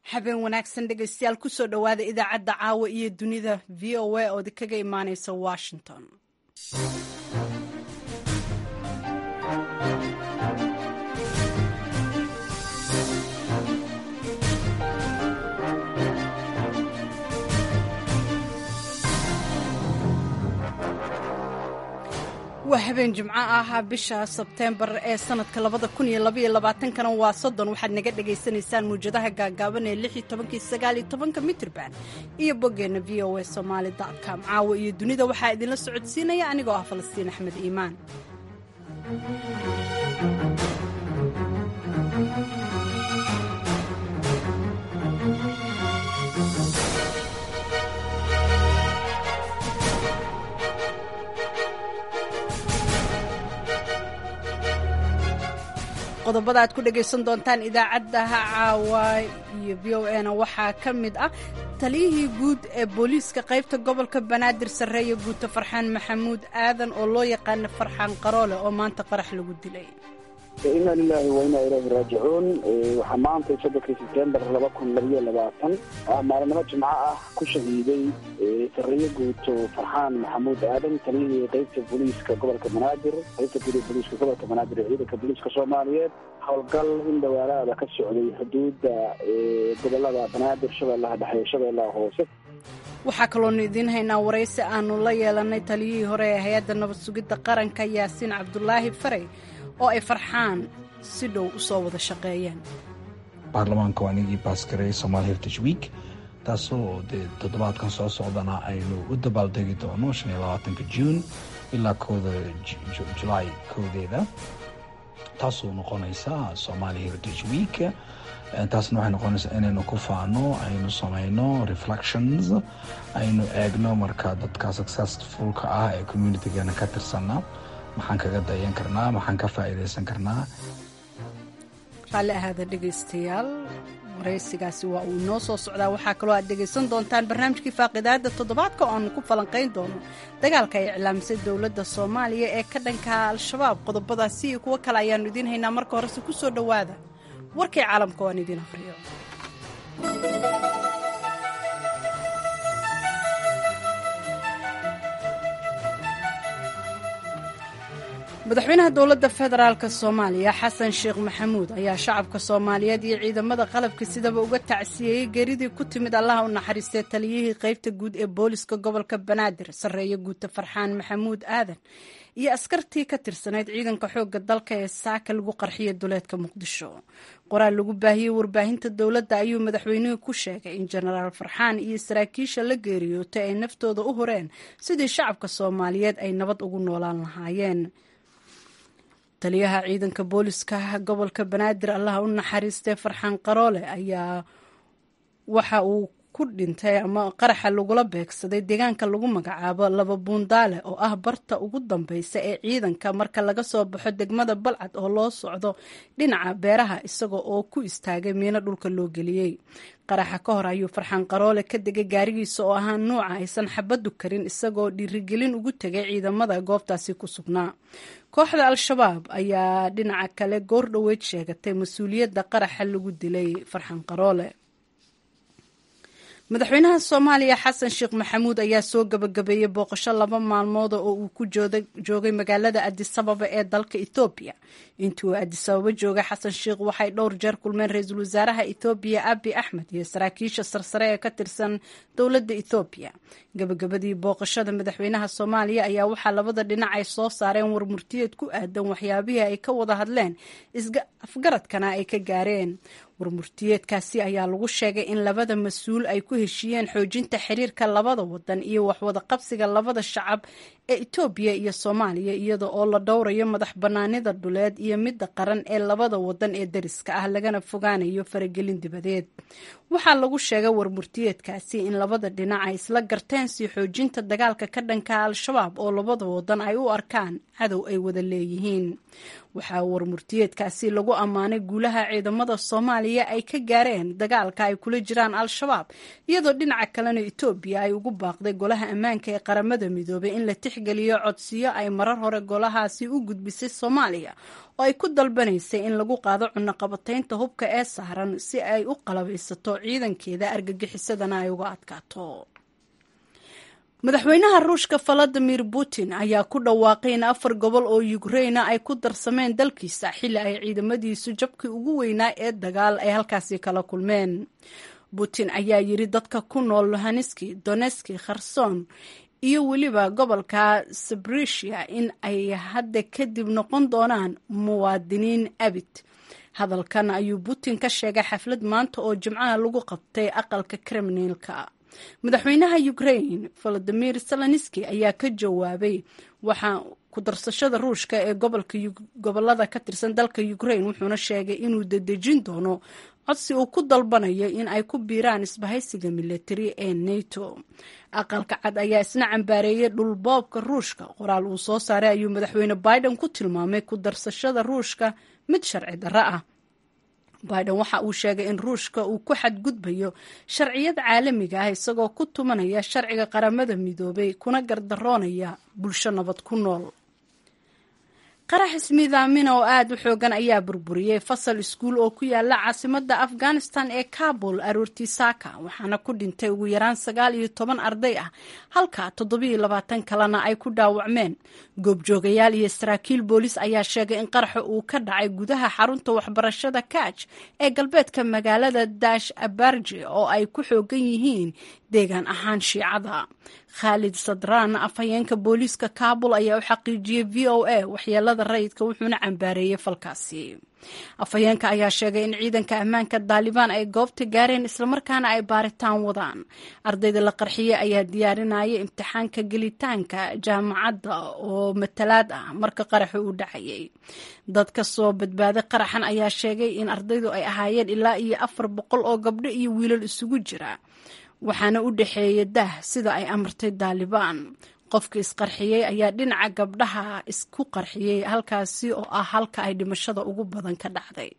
habeen wanaagsan dhegaystayaal kusoo dhowaada idaacadda caawa iyo dunida v o a oo kaga imaaneysa washington. waa habeen jimco ah bisha sebteembar ee sanadka 2022 waa 30. waxaad naga dhagaysanaysaan muujadaha gaagaaban ee 16-19 mitrban iyo boggeena v o a somali.com. caawa iyo dunida waxaa idinla socodsiinaya anigoo ah Falastiin Axmed Iimaan. qodobada aad ku dhagaysan doontaan idaacaddaha caawa iyo v o a na waxaa ka mid ah taliyihii guud ee booliiska qaybta gobolka banaadir sarreeye guuto farxaan maxamuud aadan oo loo yaqaana farxaan qaroole oo maanta qarax lagu dilay. inna lillahi wa inna ilayhi raajicuun. waxaa maanta 3 September 2022 maalinimo jimco ah ku shahiiday sarreeye guuto farxaan maxamuud aadan taliyihii qaybta booliiska gobolka banaadir qaybta guud ee booliiska gobolka banaadir ee ciidanka booliiska Soomaaliyeed howlgal in dhawaaraada ka socday xuduudda gobolada banaadir shabeellaha dhexe shabeellaha hoose. waxaa kaloonu idiin haynaa waraysi aanu la yeelanay taliyihii hore ee hay-adda nabad sugidda qaranka yaasiin cabdulaahi faray oo ay farxaan si dhow u soo wada shaqeeyeen. baarlamaanka waa nigii baasgareeyay Somali Heritage Week taasoo toddobaadkan soo socdana aynu u dabaaldegi doono 25 Juun ilaa 1 July koodeeda taasoo noqonaysa Somali Heritage Week. taasna waxay noqonaysaa inaynu ku faano aynu samayno reflections aynu eegno marka dadka successfulka ah ee communitygeena ka tirsana maxaan kaga dayan karnaa maxaan ka faa'iidaysan karnaa. raalli ahaada dhegaystayaal waraysigaasi waa uu inoo soo socdaa. waxaa kaloo aad dhegaysan doontaan barnaamijkii faaqidaada toddobaadka oo aanu ku falanqayn doono dagaalka ay iclaamisay dowladda Soomaaliya ee ka dhanka al-shabaab. qodobadaasi iyo kuwo kale ayaanu idiin haynaa. marka horese ku soo dhowaada warkii caalamka oo aan idiin akhriyo. madaxweynaha dowladda federaalka Soomaaliya xasan sheekh maxamuud ayaa shacabka Soomaaliyeed iyo ciidamada qalabka sidaba uga tacsiyeeyay geeridii ku timid allaha u naxariistay taliyihii qaybta guud ee booliska gobolka banaadir sarreeye guuto farxaan maxamuud aadan iyo askartii ka tirsanayd ciidanka xoogga dalka ee saaka lagu qarxiyay duleedka muqdisho. qoraal lagu baahiyey warbaahinta dowladda ayuu madaxweynuhu ku sheegay in jenaraal farxaan iyo saraakiisha la geeriyootay ay naftooda u horeen sidii shacabka Soomaaliyeed ay nabad ugu noolaan lahaayeen. taliyaha ciidanka booliska gobolka banaadir allaha u naxariistay farxaan qaroole ayaa waxa uu ku dhintay ama qaraxa lagula beegsaday deegaanka lagu magacaabo laba buundaale oo ah barta ugu dambeysa ee ciidanka marka laga soo baxo degmada Balcad oo loo socdo dhinaca beeraha isagoo oo ku istaagay miino dhulka loo geliyey. qaraxa ka hor ayuu farxaan qaroole ka degay gaarigiisa oo ahaa nuuca aysan xabadu karin isagoo dhiirigelin ugu tegay ciidamada goobtaasi ku sugnaa. kooxda al-shabaab ayaa dhinaca kale goor dhoweyd sheegatay mas-uuliyadda qaraxa lagu dilay farxaan qaroole. madaxweynaha Soomaaliya xasan sheekh maxamuud ayaa soo gabagabeeyay booqasho 2 maalmood oo uu ku joogay magaalada Addis Ababa ee dalka Ethiopia. intii uu Addis Ababa joogay xasan sheekh waxay dhowr jeer kulmeen ra'iisul wasaaraha Ethiopia Abiy Ahmed iyo saraakiisha sarsare ee ka tirsan dowladda Ethiopia. gabagabadii booqashada madaxweynaha Soomaaliya ayaa waxaa labada dhinac ay soo saareen warmurtiyeed ku aadan waxyaabihii ay ka wada hadleen afgaradkana ay ka gaareen. warmurtiyeedkaasi ayaa lagu sheegay in labada mas-uul ay ku heshiiyeen xoojinta xiriirka labada wadan iyo waxwada qabsiga labada shacab ee Ethiopia iyo Soomaaliya iyada oo la dhowrayo madax banaanida dhuleed iyo midda qaran ee labada wadan ee dariska ah lagana fogaanayo faragelin dibadeed. waxaa lagu sheegay warmurtiyeedkaasi in labada dhinac ay isla garteen sii xoojinta dagaalka ka dhanka al-shabaab oo labada wadan ay u arkaan cadow ay wada leeyihiin. waxaa warmurtiyeedkaasi lagu ammaanay guulaha ciidamada Soomaaliya ay ka gaareen dagaalka ay kula jiraan al-shabaab iyadoo dhinaca kalena Ethiopia ay ugu baaqday golaha ammaanka ee qaramada midoobay in la tixgeliyo tixgeliyo codsiyo ay marar hore golahaasi u gudbisay soomaaliya oo ay ku dalbanaysay in lagu qaado cunaqabataynta hubka ee saaran si ay u qalabaysato ciidankeeda argagixisadana ay uga adkaato. madaxweynaha ruushka valadimir putin ayaa ku dhawaaqay in 4 gobol oo Ukraine ay ku darsameen dalkiisa xilli ay ciidamadiisu jabkii ugu weynaa ee dagaal ay halkaasi kala kulmeen. Putin ayaa yiri dadka ku nool Luhansk, Donetsk, Kherson iyo weliba gobolka Zaporizhia in ay hadda kadib noqon doonaan muwaadiniin abid. hadalkan ayuu Putin ka sheegay xaflad maanta oo Jimcaha lagu qabtay aqalka Kremlin-ka. madaxweynaha Ukraine Volodymyr Zelensky ayaa ka jawaabay waxa ku darsashada ruushka ee gobolada ka tirsan dalka Ukraine, wuxuuna sheegay inuu dedejin doono codsi uu ku dalbanayo in ay ku biiraan isbahaysiga military ee NATO. aqalka cad ayaa isna cambaareeyay dhulboobka ruushka. qoraal uu soo saaray ayuu madaxweyne Biden ku tilmaamay ku darsashada ruushka mid sharci darro ah. Biden waxa uu sheegay in ruushka uu ku xadgudbayo sharciyada caalamiga ah isagoo ku tumanaya sharciga qaramada midoobay kuna gardaroonaya bulsho nabad ku nool. qarax ismiidaamin oo aad u xoogan ayaa burburiyey fasal iskuul oo ku yaala caasimadda Afghanistan ee Kabul aroortii saaka, waxaana ku dhintay ugu yaraan 19 arday ah halka 27 kalena ay ku dhaawacmeen. goobjoogayaal iyo saraakiil boolis ayaa sheegay in qaraxa uu ka dhacay gudaha xarunta waxbarashada Kaj ee galbeedka magaalada Dash Abarji oo ay ku xoogan yihiin deegaan ahaan Shiicada. Khalid Sadran, afhayeenka booliska Kabul, ayaa u xaqiijiyay VOA waxyeelada rayidka, wuxuuna cambaareeyay falkaasi. afhayeenka ayaa sheegay in ciidanka ammaanka Taliban ay goobta gaareen islamarkaana ay baaritaan wadaan. ardayda la qarxiyay ayaa diyaarinaya imtixaanka gelitaanka jaamacadda oo matalaad ah marka qaraxa uu dhacayay. dad ka soo badbaaday qaraxan ayaa sheegay in ardaydu ay ahaayeen ilaa iyo 400 oo gabdho iyo wiilal isugu jira, waxaana u dhaxeeyay dah sida ay amartay Taliban. qofka isqarxiyay ayaa dhinaca gabdhaha isku qarxiyay halkaasi oo ah halka ay dhimashada ugu badan ka dhacday.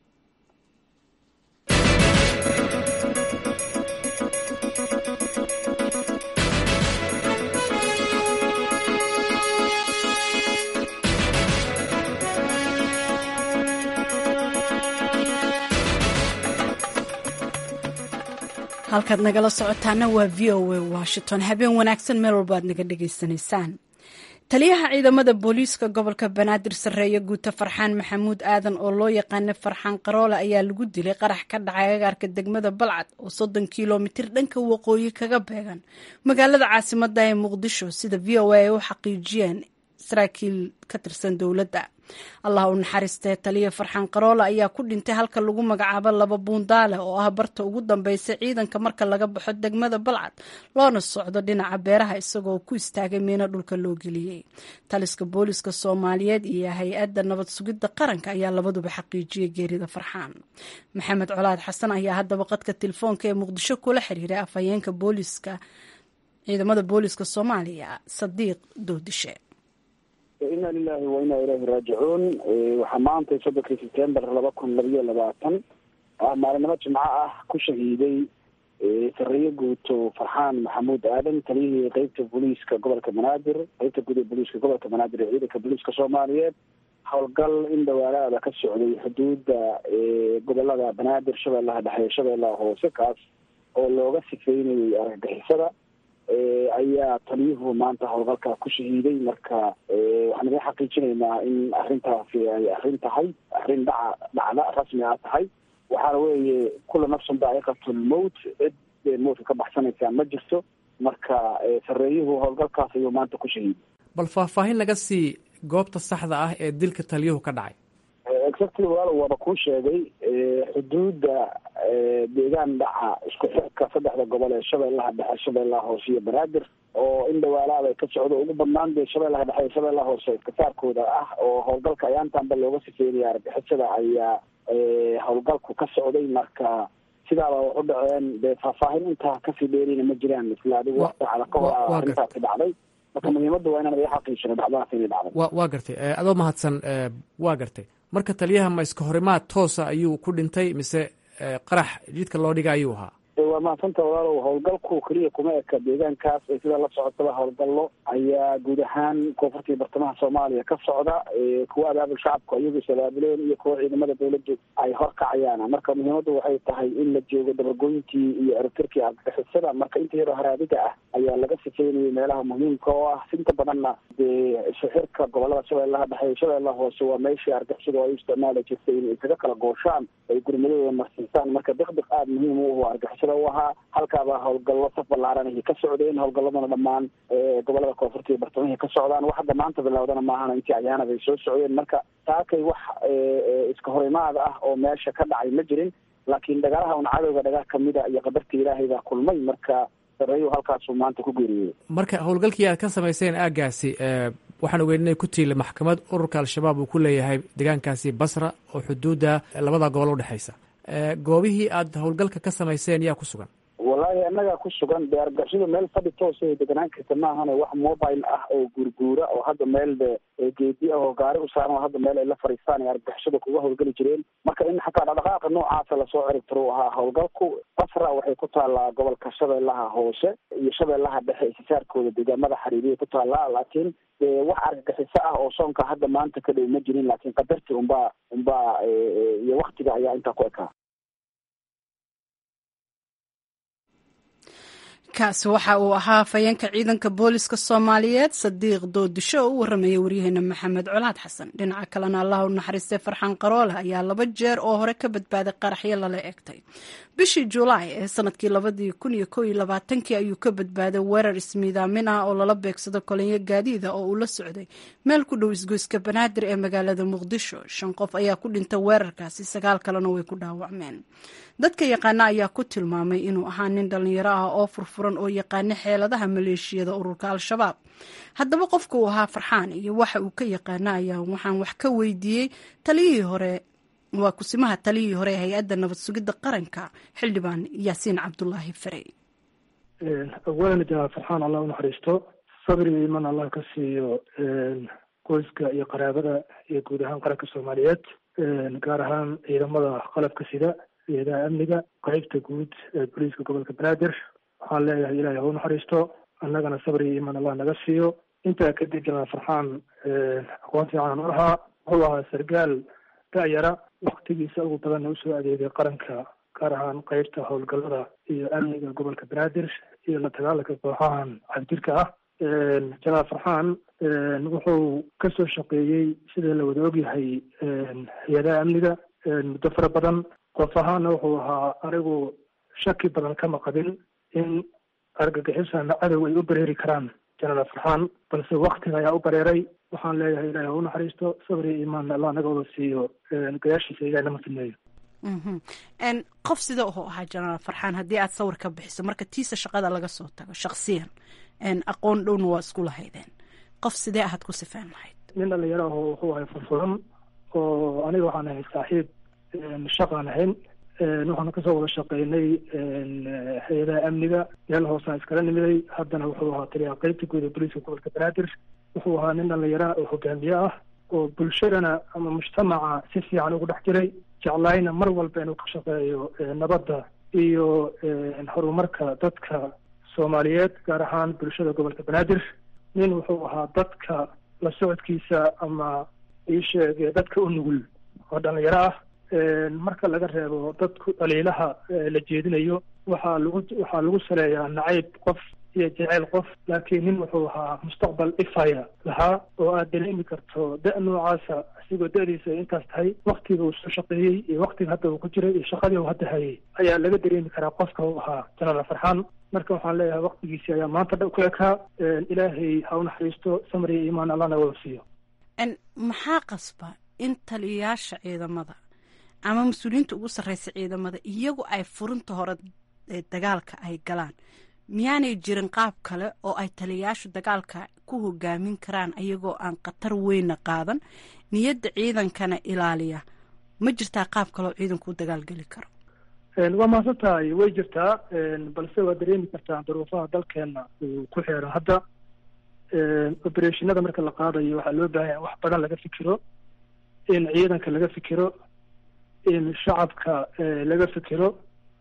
halkaad nagala socotaana waa VOA Washington. habeen wanaagsan meel walba aad naga dhegaysanaysaan. taliyaha ciidamada booliiska gobolka Banaadir Sareeye Guuta Farxaan Maxamuud Aadan oo loo yaqaanay Farxaan Qaroole ayaa lagu dilay qarax ka dhacay agagaarka degmada Balcad oo 30 kiiloomitir dhanka waqooyi kaga beegan magaalada caasimadda ee Muqdisho, sida VOA u xaqiijiyeen saraakiil ka tirsan dowladda. allah u naxariistay taliya Farxaan Qaroole ayaa ku dhintay halka lagu magacaabo Laba Buundaale oo ah barta ugu dambaysa ciidanka marka laga baxo degmada Balcad loona socdo dhinaca beeraha, isagoo ku istaagay meena dhulka loo geliyay. taliska booliska Soomaaliyeed iyo hay'adda nabad sugidda qaranka ayaa labaduba xaqiijiyay geerida Farxaan. Maxamed Colaad Xasan ayaa haddaba qadka telefoonka ee Muqdisho kula xiriiray afhayeenka booliska ciidamada booliska Soomaaliya Sadiiq Doodishe. inna lillahi wa inna ilayhi raaji'uun. waxaa maanta 3 September 2022 maalinimo Jimco ah ku shahiiday Sareeye Guuto Farxaan Maxamuud Aadan, taliyihii qaybta booliiska gobolka Banaadir, qaybta guud ee booliiska gobolka Banaadir ee ciidanka booliiska Soomaaliyeed. howlgal in dhawaanaada ka socday xuduudda gobolada Banaadir, Shabeellaha Dhexe, Shabeellaha Hoose, kaas oo looga sifeynayay argagixisada ayaa taliyuhu maanta howlgalka ku shahiiday. marka waxaan idin xaqiijinaynaa in arrintaasi ay arrin tahay, arrin dhacda rasmi ah tahay. waxaana weeye kula nafsun daa'iqatul mawt, cid mawtka ka baxsanaysaa ma jirto. marka sareeyuhu howlgalkaas ayuu maanta ku shahiiday. bal faahfaahin laga sii goobta saxda ah ee dilka taliyuhu ka dhacay. exactly walaal, waaba kuu sheegay xuduudda deegaan dhaca isku xirka 3 gobol ee Shabeellaha Dhexe, Shabeellaha Hoose iyo Banaadir, oo in dhawaalaada ka socdo ugu badnaan dee Shabeellaha Dhexe iyo Shabeellaha Hoose iskasaarkooda ah, oo howlgalka ayaantanba looga sifeynaya argagixisada ayaa howlgalku ka socday. marka sidaaba wax u dhaceen, dee faahfaahin intaa kasii dheerina ma jiraan. isla adigu waqti cala ka hor arrintaasi dhacday. marka muhiimadda waa inaan iga xaqiijino dhacdadaas inay dhacday. waa gartay, adoo mahadsan. waa gartay, marka taliyaha ma iska horimaad toosa ayuu ku dhintay mise qarax jidka loo dhiga ayuu ahaa? waa mahadsantaha walaalow. howlgalku keliya kuma eka deegaankaas ee sida la socotaba howlgallo ayaa guud ahaan koonfurta iyo bartamaha soomaaliya ka socda, kuwa abaabul shacabku iyagu is-abaabuleen iyo kuwa ciidamada dawladdu ay horkacayaan. marka muhiimaddu waxay tahay in la joogo dabargooyintii iyo eribtirkii argagixisada. marka inta yaroo haraadiga ah ayaa laga sifeynayay meelaha muhiimka oo ah inta badanna dee sixirka gobolada shabeellaha dhexe iyo shabeellaha hoose waa meeshii argagixisadu ay u isticmaali jirtay inay isaga kala gooshaan ay gurmadooda marsiisaan. marka diqdiq aada muhiim u argagixisada u ahaa. halkaaba howlgallo saf ballaaran ay ka socdeen. howlgalladana dhammaan gobolada koonfurta iyo bartamaha ka socdaan. wax hadda maanta bilowdana maahan, intii ayaanad ay soo socdeen. marka taakay wax iska horimaada ah oo meesha ka dhacay ma jirin, laakiin dagaalaha un cadowga dhagaa kamida iyo qadarta ilaahay baa kulmay. marka sareeyu halkaasuu maanta ku geeriyey. marka howlgalkii aad ka samayseen aaggaasi waxaan ogeyn inay ku tiila maxkamad ururka al-shabaab uu ku leeyahay deegaankaasi basra oo xuduudda labada gobol udhexaysa. goobihii aad howlgalka ka samayseen yaa ku sugan? wallaahi annagaa ku sugan. dee argagixisadu meel fadhi toos ay deganaan karta maahane wax mobile ah oo guurguura oo hadda meel geedi ah oo gaari u saaran oo hadda meel ay la fadhiistaan ay argagixisada kuga howlgeli jireen. marka in xataa dhaqdhaqaaqa noocaasa lasoo ciribtiro u ahaa howlgalku. basra waxay ku taallaa gobolka shabeellaha hoose iyo shabeellaha dhexe isisaarkooda deegaamada xariiriyay ku taallaa. laakiin wax argagixiso ah oo soonka hadda maanta ka dhow ma jirin, laakiin qadarti unbaa iyo waktiga ayaa intaa ku ekaa. kaasi waxa uu ahaa afhayeenka ciidanka booliska soomaaliyeed Sadiiq Doodisho oo u warramaya waryaheena Maxamed Colaad Xasan. dhinaca kalena allah u naxariistay Farxaan Qaroole ayaa 2 jeer oo hore ka badbaaday qaraxyo lala eegtay. bishii Juulaay ee sanadkii 2021 ayuu ka badbaaday weerar ismiidaamin ah oo lala beegsado kolonyo gaadiida oo uu la socday meel ku dhow isgoyska Banaadir ee magaalada Muqdisho. 5 qof ayaa ku dhintay weerarkaasi, 9 kalena way ku dhaawacmeen. dadka yaqaana ayaa ku tilmaamay inuu ahaa nin dhalinyaro ah oo furfuran oo yaqaana xeeladaha maleeshiyada ururka al-shabaab. haddaba qofka uu ahaa Farxaan iyo waxa uu ka yaqaana ayaa waxaan wax ka weydiiyey taliyihii hore waa kusimaha taliyihii hore ee hay-adda nabad sugidda qaranka xildhibaan Yaasiin Cabdullaahi Farey. awalan janaal Farxaan allah u naxariisto, sabri iman allah ka siiyo qoyska iyo qaraabada iyo guud ahaan qaranka Soomaaliyeed, gaar ahaan ciidamada qalabka sida ciidamada amniga qaybta guud ee booliska gobolka Banaadir. waxaan leeyahay ilaahay ha u naxariisto, annagana sabri iman allah naga siiyo. intaa kadib janaal Farxaan aqoon fiican u lahaa. wuxuu ahaa sargaal da'yara, waktigiisa ugu badanna usoo adeegay qaranka, gaar ahaan qaybta howlgallada iyo amniga gobolka Banaadir iyo la dagaalanka kooxahan cabdirka ah. janaal Farxaan wuxuu kasoo shaqeeyey sida la wada ogyahay hay-adaha amniga muddo fara badan. qof ahaana wuxuu ahaa anigu shaki badan kama qabin in argagixisana cadow ay u bareeri karaan janaal Farxaan, balse waktiga ayaa u bareeray. waxaan leeyahay ilaahay ha u naxariisto, sabri imaan allah naga wada siiyo, gayaashiisa ilaahay nama fidneeyo. qof sida uu ahaa janaal Farxaan haddii aad sawir ka bixiso marka tiisa shaqada laga soo tago shakhsiyan aqoon dhowna waa isku lahaydeen, qof sidee ahaad ku sifeen lahayd? nin dhalinyaro ah wuxuu ahay furfuran oo aniga waxaan ahay saaxiib shaqaan ahayn. waxaanu kasoo wada shaqeynay hay-adaha amniga, meel hoosaan iskala nimiday. haddana wuxuu ahaa taliyaha qaybta guud ee booliiska gobolka Banaadir. wuxuu ahaa nin dhalinyaro oo hogaamiye ah oo bulshadana ama mujtamaca si fiican ugu dhex jiray, jeclaayna mar walba inuu ka shaqeeyo nabadda iyo horumarka dadka Soomaaliyeed, gaar ahaan bulshada gobolka Banaadir. nin wuxuu ahaa dadka la socodkiisa ama isheege dadka u nugul oo dhalinyaro ah. marka laga reebo dadku dhaliilaha la jeedinayo waxaa lagu saleeyaa nacayb qof iyo jeceyl qof, laakiin nin wuxuu ahaa mustaqbal ifaya lahaa oo aad dareemi karto da noocaasa asigoo da'diisa intaas tahay. waktiga uu soo shaqeeyey iyo waktiga hadda uu ku jiray iyo shaqadii uu hadda hayay ayaa laga dareemi karaa qofka uu ahaa janaal Farxaan. marka waxaan leeyahay waktigiisii ayaa maanta dhow ku ekaa. ilaahay ha u naxariisto, samri iyo imaan allahna wada siiyo. maxaa qasba in taliyayaasha ciidamada ama mas-uuliyiinta ugu sarreysa ciidamada iyagu ay furinta hore dagaalka ay galaan? miyaanay jirin qaab kale oo ay taliyayaashu dagaalka ku hogaamin karaan ayagoo aan khatar weyna qaadan, niyadda ciidankana ilaaliya? ma jirtaa qaab kale oo ciidanku u dagaalgeli karo? waa mahadsan tahay, way jirtaa, balse waa dareemi kartaa duruufaha dalkeena uu ku xeeran hadda. obereshinada marka la qaadayo waxaa loo baahan yahay wax badan laga fikiro, in ciidanka laga fikiro, in shacabka laga fikiro,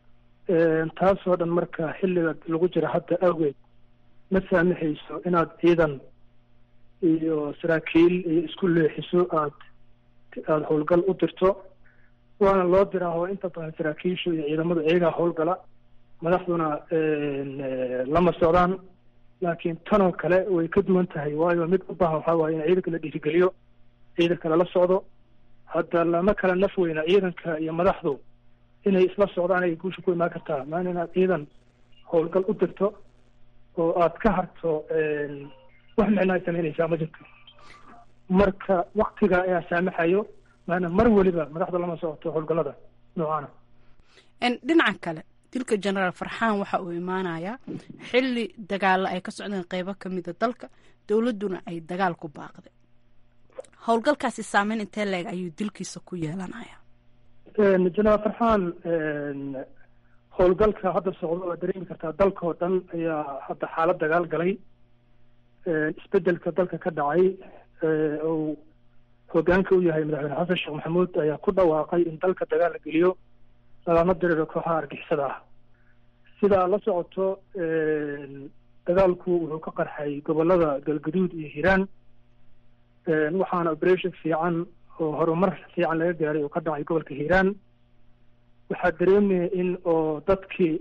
taasoo dhan marka xilliga lagu jira hadda awgeed ma saamaxayso inaad ciidan iyo saraakiil iyo isku leexiso aada howlgal u dirto, waana loo diraa oo inta badan saraakiishu iyo ciidamadu iyagaa howlgala, madaxduna lama socdaan. laakiin tanoo kale way ka duwan tahay, waayo mid u baahan waxaa waaye in ciidanka la dhiirigeliyo, ciidanka lala socdo. hadda lama kala naf weyna ciidanka iyo madaxdu inay isla socdaan ay guusha ku imaan kartaa, maana inaad ciidan howlgal u dirto oo aad ka harto wax micno ay samaynaysaa ma jirto. marka waktiga ayaa saamaxayo, maana mar weliba madaxda lama socoto howlgallada noocaana. dhinaca kale, dilka generaal farxaan waxa uu imaanayaa xilli dagaalo ay ka socdeen qeybo kamida dalka, dowladduna ay dagaal ku baaqday. howlgalkaasi saameyn intee leeg ayuu dilkiisa ku yeelanaya? generaal farxaan howlgalka hadda socdo waa dareemi kartaa, dalka oo dhan ayaa hadda xaalad dagaal galay. isbedelka dalka ka dhacay uu hogaanka u yahay madaxweyne xasan sheekh maxamuud ayaa ku dhawaaqay in dalka dagaal la geliyo, lagama diriro kooxaha argixisada ah. sidaa la socoto dagaalku wuxuu ka qarxay gobolada galgaduud iyo hiiraan, waxaana operation fiican oo horumar fiican laga gaaray oo ka dhacay gobolka hiiraan. waxaa dareemaya in oo dadkii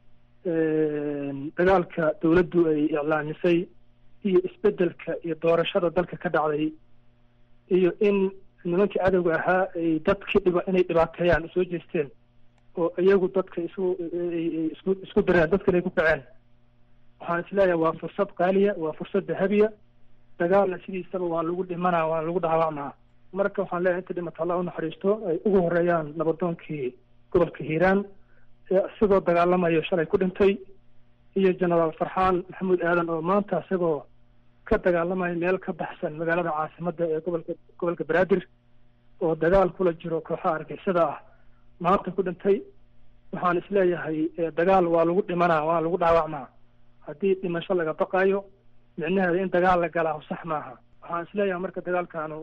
dagaalka dowladdu ay iclaamisay iyo isbedelka iyo doorashada dalka ka dhacday, iyo in nimankii cadowga ahaa ay dadkii inay dhibaateeyaan usoo jeesteen oo iyagu dadka isku dareen, dadkana ay ku kaceen. waxaan isleeyahay waa fursad qaaliya, waa fursad dahabiya. dagaalna sidiisaba waa lagu dhimanaa, waa lagu dhaawacmaa. marka waxaan leeyahay inta dhimata allah unaxariisto, ay ugu horeeyaan nabadoonkii gobolka hiiraan ee isagoo dagaalamayo shalay ku dhintay, iyo generaal farxaan maxamuud aadan oo maanta isagoo ka dagaalamaya meel ka baxsan magaalada caasimada ee gobolka banaadir oo dagaal kula jiro kooxaha argixisada ah maanta ku dhintay. waxaan isleeyahay dagaal waa lagu dhimanaa, waa lagu dhaawacmaa. haddii dhimasho laga baqayo micnaheeda in dagaal la galaa sax maaha. waxaan isleeyahay marka dagaalkaanu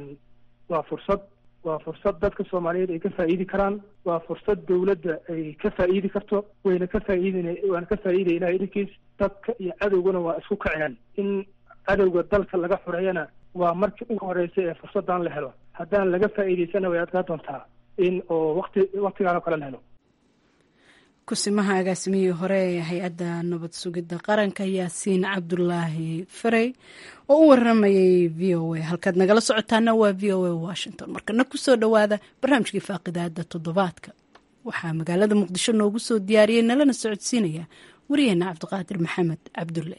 waa fursad dadka soomaaliyeed ay ka faa'iidi karaan, waa fursad dowladda ay ka faa'iidi karto, waana ka faa'iidaya ilahay idinkiis. dadka iyo cadowguna waa isku kaceen. in cadowga dalka laga xureeyana waa markii ugu horeysay ee fursadan la helo. haddaan laga faa'iidaysana way adkaa doontaa in oo waktigaan oo kale la helo. kusimaha agaasimihii hore ee hay-adda nabad sugidda qaranka yaasiin cabdulaahi farey oo u waramayay v o a. halkaad nagala socotaana waa v o a washington. markana kusoo dhowaada barnaamijkii faaqidaada toddobaadka. waxaa magaalada muqdisho noogu soo diyaariyey nalana socodsiinaya wariyaheena cabdiqaadir maxamed cabdulle.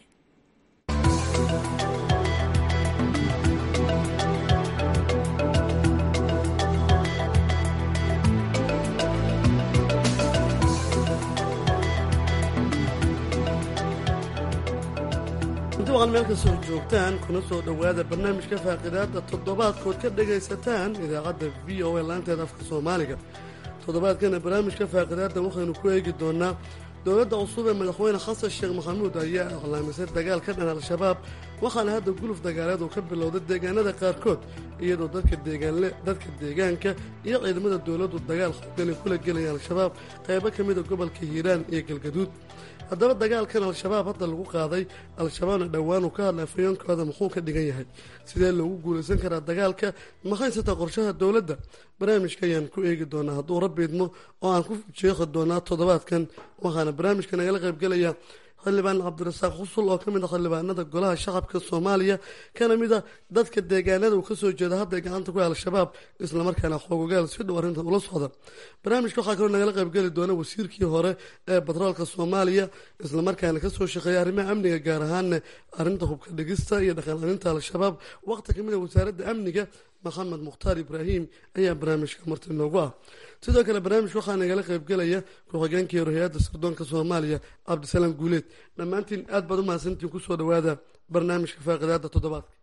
meel kastoo joogtaan kuna soo dhowaada barnaamijka faaqidaada toddobaadkood ka dhagaysataan idaacadda v o a laanteeda afka soomaaliga. toddobaadkana barnaamijka faaqidaada waxaynu ku eegi doonaa dowladda cusub ee madaxweyne xasan sheekh maxamuud ayaa iclaamisay dagaal ka dhan al-shabaab, waxaana hadda guluf dagaaleed uu ka bilowday deegaanada qaarkood, iyadoo dadka deegaanka iyo ciidamada dowladdu dagaal xoogani kula gelaya al-shabaab qaybo ka mida gobolka hiiraan iyo galgaduud. haddaba dagaalkan al-shabaab hadda lagu qaaday, al-shabaabna dhowaan uu ka hadlay afayoonkooda muxuu ka dhigan yahay, sidee loogu guulaysan karaa dagaalka, maxaysataa qorshaha dowladda? barnaamijka ayaan ku eegi doonaa hadduu rabbi idmo, oo aan ku jeeqi doonaa toddobaadkan. waxaana barnaamijka nagala qaybgelaya xildhibaan cabdirasaaq xusul oo ka mid a xildhibaanada golaha shacabka soomaaliya, kana mid a dadka deegaanada uu kasoo jeeda hadda ay gacanta ku hay al-shabaab, islamarkaana xoogogaal si dhow arrintan ula socda. barnaamijka waxaa kaloo nagala qaybgeli doona wasiirkii hore ee batroolka soomaaliya, islamarkaana kasoo shaqeeya arrimaha amniga, gaar ahaanna arrinta hubka dhigista iyo dhaqan-celinta al-shabaab. waqti kamid a wasaaradda amniga maxamed mukhtaar ibraahim ayaa barnaamijka marti noogu ah. sidoo kale barnaamijka waxaa nagala qaybgelaya ku-xigeenkii hore hay-adda sirdoonka soomaaliya cabdisalaam guuleed. dhammaantiin aad baad u mahadsantiin, kusoo dhowaada barnaamijka faaqidaada toddobaadka.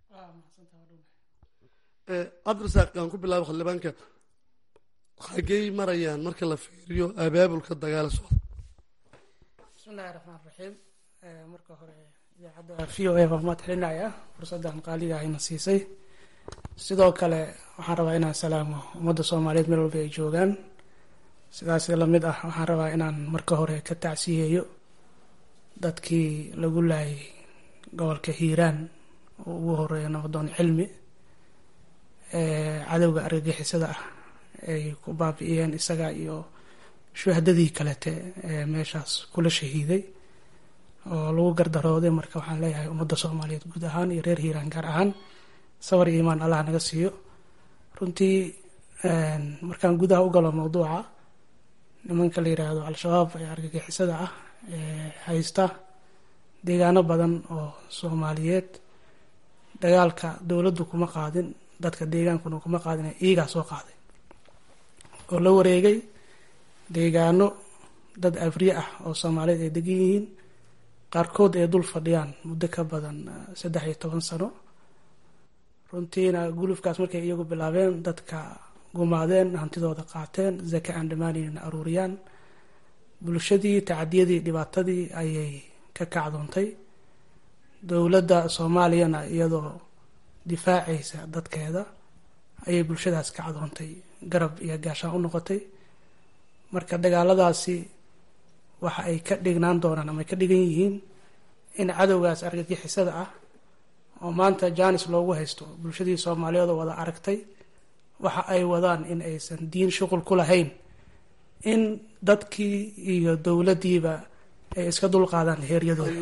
cabdirasaaq, aan ku bilaabo xildhibaanka, xagey marayaan marka la fiiriyo abaabulka dagaala socda? bismillahi raxmaan raxiim. marka hore idaacadda v o a waa mahad celinaya fursaddan qaaliga ayna siisay. sidoo kale waxaan rabaa inaan salaamo ummadda soomaaliyeed meel walba ay joogaan. sidaas lamid ah waxaan rabaa inaan marka hore ka tacsiyeeyo dadkii lagu laayay gobolka hiiraan oo ugu horeeya nabadoon cilmi cadowga argagixisada ah ay ku baabi'iyeen isaga iyo shuhadadii kalete ee meeshaas kula shahiiday oo lagu gardarooday. marka waxaan leeyahay ummadda soomaaliyeed guud ahaan iyo reer hiiraan gaar ahaan sabar iyo iimaan allah naga siiyo. runtii markaan gudaha u galo mawduuca, nimanka la yiraahdo al-shabaab ee argagixisada ah ee haysta deegaano badan oo soomaaliyeed, dagaalka dowladdu kuma qaadin, dadka deegaankuna kuma qaadin, iyagaa soo qaaday oo la wareegay deegaano dad afriye ah oo soomaaliyeed ay degan yihiin, qaarkood ay dul fadhiyaan muddo ka badan 13 sano. runtiina gulufkaas markay iyagu bilaabeen, dadka gumaadeen, hantidooda qaateen, zaka aan dhammaanayna aruuriyaan, bulshadii tacadiyadii dhibaatadii ayay ka kacdoontay. dowladda soomaaliyana iyadoo difaacaysa dadkeeda ayay bulshadaas kacdoontay, garab iyo gaashaan u noqotay. marka dagaaladaasi waxa ay ka dhignaan doonaan ama ay ka dhigan yihiin in cadowgaas argagixisada ah oo maanta jaanis loogu haysto bulshadii soomaaliyeed oo wada aragtay waxa ay wadaan in aysan diin shuqul ku lahayn, in dadkii iyo dowladdiiba ay iska dulqaadaan heeryadooda.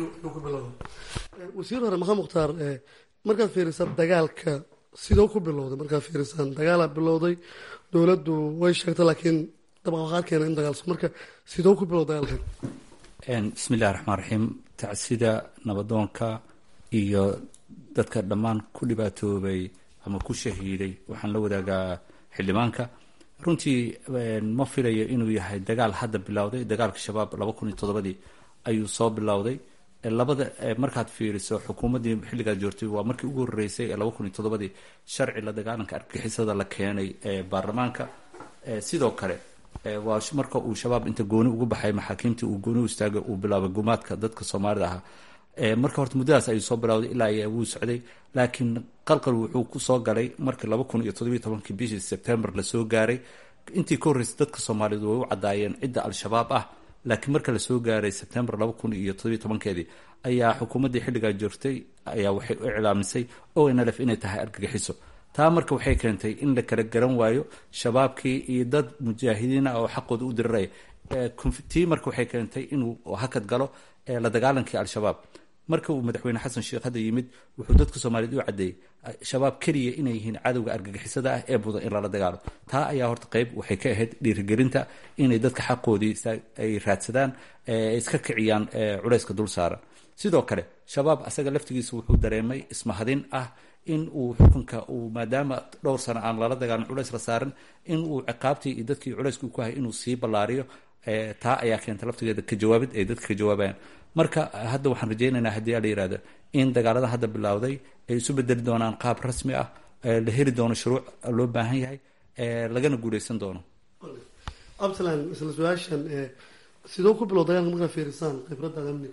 wasiir hore maxamed mukhtaar, markaad fiirisaan dagaalka sidoo ku bilowday, markaad fiirisaan dagaalaa bilowday, dowladdu way sheegtay laakiin dabaqaqaad keena in dagaalso, marka sidoo ku bilowday dagaalkan? bismillahi raxmaan raxiim. tacsida nabadoonka iyo dadka dhammaan ku dhibaatoobay ama ku shahiiday waxaan la wadaagaa xildhibaanka. runtii ma filayo inuu yahay dagaal hadda bilowday. dagaalka shabaab 2007 ayuu soo bilowday. labada markaad fiiriso xukuumaddii xilligaas joortay waa markii ugu horeysay ee 2007 sharci la dagaalanka argagixisada la keenay ee baarlamaanka. sidoo kale waa marka uu shabaab inta gooni ugu baxay maxaakiimtii uu gooni u istaagay uu bilaabay gumaadka dadka soomaalida ahaa. marka horta muddadaas ayuu soo bilowday ilaa ay wuu socday, laakiin qalqal wuxuu ku soo galay markii 2017 bishii September la soo gaaray. intii ka horreysay dadka Soomaaliyeed way u cadaayeen cidda al-shabaab ah, laakiin marka la soo gaaray September 2017 ayaa xukuumaddii xilligaa joogtay ayaa waxay u iclaamisay ONLF inay tahay argagixiso. taa marka waxay keentay in la kala garan waayo shabaabkii iyo dad mujaahidiin ah oo xaqooda u diriray. tii marka waxay keentay inuu hakad galo la dagaalankii al-shabaab. marka uu madaxweyne xasan sheekh hadda yimid wuxuu dadka Soomaaliyeed u cadeeyay shabaab kaliya inay yihiin cadowga argagixisada ah ee mudan in lala dagaalo. taa ayaa horta qayb waxay ka ahayd dhiirigelinta inay dadka xaqoodii ay raadsadaan, iska kiciyaan culayska dul saaran. sidoo kale shabaab asaga laftigiisa wuxuu dareemay ismahadin ah in uu xukunka uu maadaama dhowr sano aan lala dagaalin culays la saarin, in uu ciqaabtii iyo dadkii culayska ku hayay inuu sii ballaariyo. taa ayaa keentay laftigeeda ka jawaabid ay dadka ka jawaabayaan. marka hadda waxaan rajaynaynaa haddii la yihahdo in dagaalada hadda bilowday ay isu bedeli doonaan qaab rasmi ah, la heli doono shuruuc loo baahan yahay, lagana guuleysan doono. absalan isla su-aashan sidoo ku bilow dagaalka markaa fiirisaan khibradda amniga?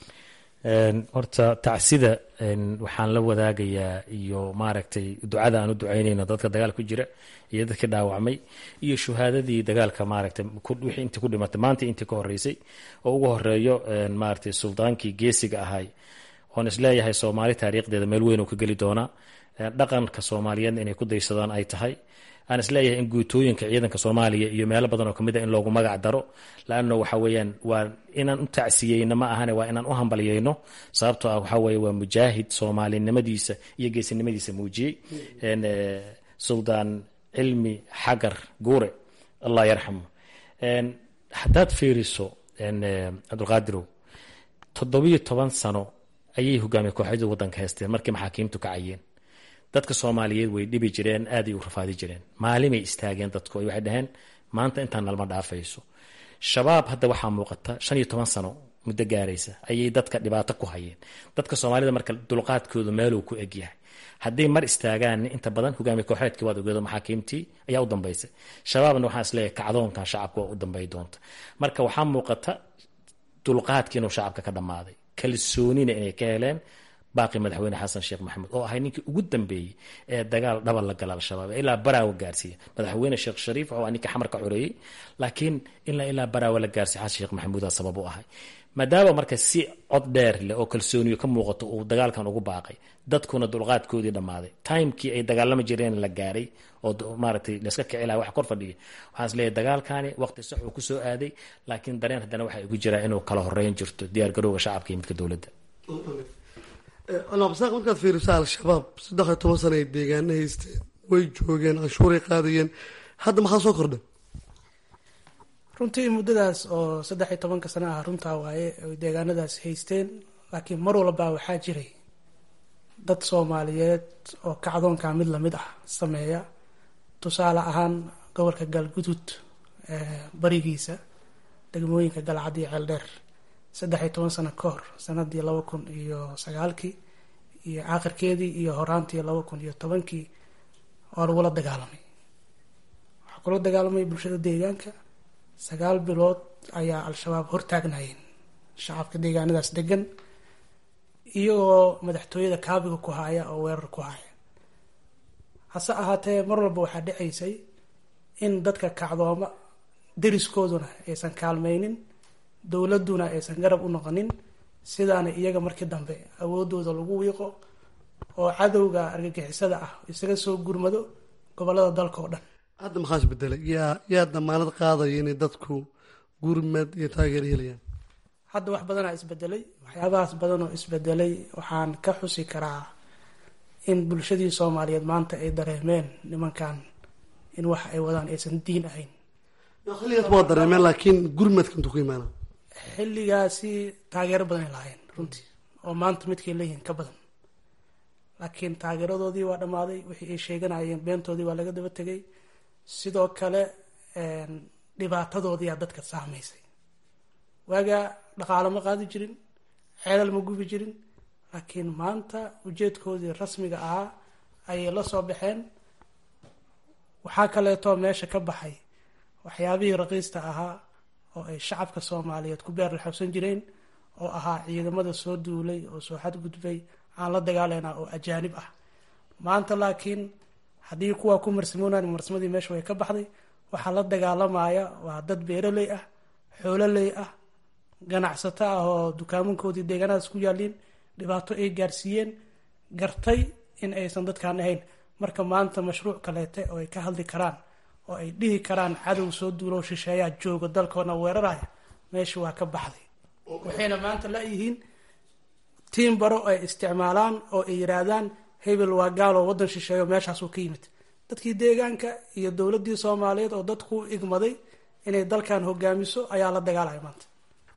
horta tacsida waxaan la wadaagayaa iyo maaragtay ducada aan u ducaynayno dadka dagaal ku jira iyo dadkii dhaawacmay iyo shuhaadadii dagaalka maaragtay wixii intii ku dhimatay maanta intii ka horeysay oo ugu horeeyo maaragtay suldaankii geesiga ahay. oon isleeyahay Soomaali taariikhdeeda meel weyn uu ka geli doonaa, dhaqanka Soomaaliyeed inay ku daysadaan ay tahay. aan isleeyahay in guutooyinka ciidanka Soomaaliya iyo meelo badan oo kamid ah in loogu magac daro, laana waxa weeyaan waa inaan u tacsiyeyno ma ahane waa inaan u hambaliyeyno, sababtoo ah waxa weeye waa mujaahid Soomaalinimadiisa iyo geesinimadiisa muujiyey. suldaan cilmi xagar guure allah yarxamo. haddaad fiiriso cabdulqaadirow 17 sano ayay hogaamiye kooxyada waddanka haysteen markii maxaakiimtu kacayeen. dadka Soomaaliyeed way dhibi jireen, aad ay u rafaadi jireen. maalimay istaageen dadku ay waxay dhaheen maanta intaan nalma dhaafayso. shabaab hadda waxaa muuqata 15 sano muddo gaaraysa ayay dadka dhibaato ku hayeen. dadka Soomaalida marka dulqaadkoodu meeluu ku eg yahay. hadday mar istaagaan inta badan hogaamiye kooxeedkii waad ogeedo maxaakiimtii ayaa u dambaysay. shabaabna waxaan isleeyahay kacdoonkan shacabka waa u dambay doonta. marka waxaa muuqata dulqaadkii inuu shacabka ka dhammaaday, kalsoonina inay ka heleen baaqi madaxweyne xasan sheekh maxamuud oo ahay ninkii ugu dambeeyey ee dagaal dhaba la gala al-shabaab ilaa baraawo gaarsiiya. madaxweyne sheekh shariif oo ninka xamarka xoreeyey, laakiin ilaa baraawo la gaarsiiya xasan sheekh maxamuuda sabab u ahay. maadaama marka si cod dheer leh oo kalsooniyo ka muuqato uu dagaalkan ugu baaqay, dadkuna dulqaadkoodii dhammaaday, timekii ay dagaalami jireen la gaaray oo maaragtay layska kici laha wax kor fadhiya, waxaan is leeyahay dagaalkaani waqti sax uu kusoo aaday, laakiin dareen haddana waxaa igu jiraa inuu kala horeyn jirto diyaar garowga shacabka iyo midka dowladda. alabsaaq markaad fiiriso al-shabaab 13 sano ay deegaana haysteen, way joogeen, canshuuray qaadayeen, hadda maxaa soo kordhay? runtii muddadaas oo 13 sano ah runtaa waaye ay deegaanadaas haysteen, laakiin mar walba waxaa jiray dad Soomaaliyeed oo kacdoonka mid lamid ah sameeya. tusaale ahaan gobolka Galgudud barigiisa degmooyinka Galcad iyo Ceeldheer 13 sano ka hor, sanadii 2009 iyo aakhirkeedii iyo horaantii 2010 oo lagula dagaalamay. waxaa kula dagaalamay bulshada deegaanka. 9 bilood ayaa al-shabaab hortaagnayeen shacabka deegaanadaas degan, iyagoo madaxtooyada kaabiga ku haya oo weerar ku haya. hase ahaatee mar walba waxaa dhacaysay in dadka kacdooma deriskooduna aysan kaalmaynin, dowladuna aysan garab u noqonin, sidaana iyaga markii dambe awoodooda lagu wiiqo oo cadowga argagixisada ah isaga soo gurmado gobolada dalka oo dhan. hadda maxaa isbedelay? yaa damaanad qaadaya inay dadku gurmad iyo taageero helayaan? hadda wax badanaa isbedelay. waxyaabahaas badan oo isbedelay waxaan ka xusi karaa in bulshadii Soomaaliyeed maanta ay dareemeen nimankan in wax ay wadaan aysan diin ahayn. xilligaas waa dareemeen, laakiin gurmadka intuu ku imaana xilligaasi taageero badan ay lahayn runtii, oo maanta midkay leeyihiin ka badan, laakiin taageeradoodii waa dhammaaday. wixii ay sheeganayeen beentoodii waa laga daba tegay. sidoo kale dhibaatadoodiyaa dadka saamaysay. waagaa dhaqaalo ma qaadi jirin, ceelal ma gubi jirin, laakiin maanta ujeedkoodii rasmiga ahaa ayay la soo baxeen. waxaa kaleetoo meesha ka baxay waxyaabihii raqiista ahaa oo ay shacabka Soomaaliyeed ku beer la xabsan jireen, oo ahaa ciidamada soo duulay oo soo xadgudbay aan la dagaalana oo ajaanib ah. maanta laakiin haddii kuwaa ku marsamoonaan marsamadii meesha way ka baxday. waxaa la dagaalamaya waa dad beeraley ah, xoololey ah, ganacsato ah oo dukaamankoodii deegaanadaas ku yaaliin, dhibaato ay gaarsiiyeen, gartay in aysan dadkaan ahayn. marka maanta mashruuc kaleete oo ay ka hadli karaan oo ay dhihi karaan cadow soo duulo shisheeyaa jooga dalkoona weeraraya, meesha waa ka baxday. waxayna maanta la-yihiin tiim baro ay isticmaalaan oo ay yiraahdaan hebel waa gaal oo waddan shisheeyo meeshaasuu ka yimid. dadkii deegaanka iyo dowladdii Soomaaliyeed oo dadku igmaday inay dalkan hogaamiso ayaa la dagaalaya maanta.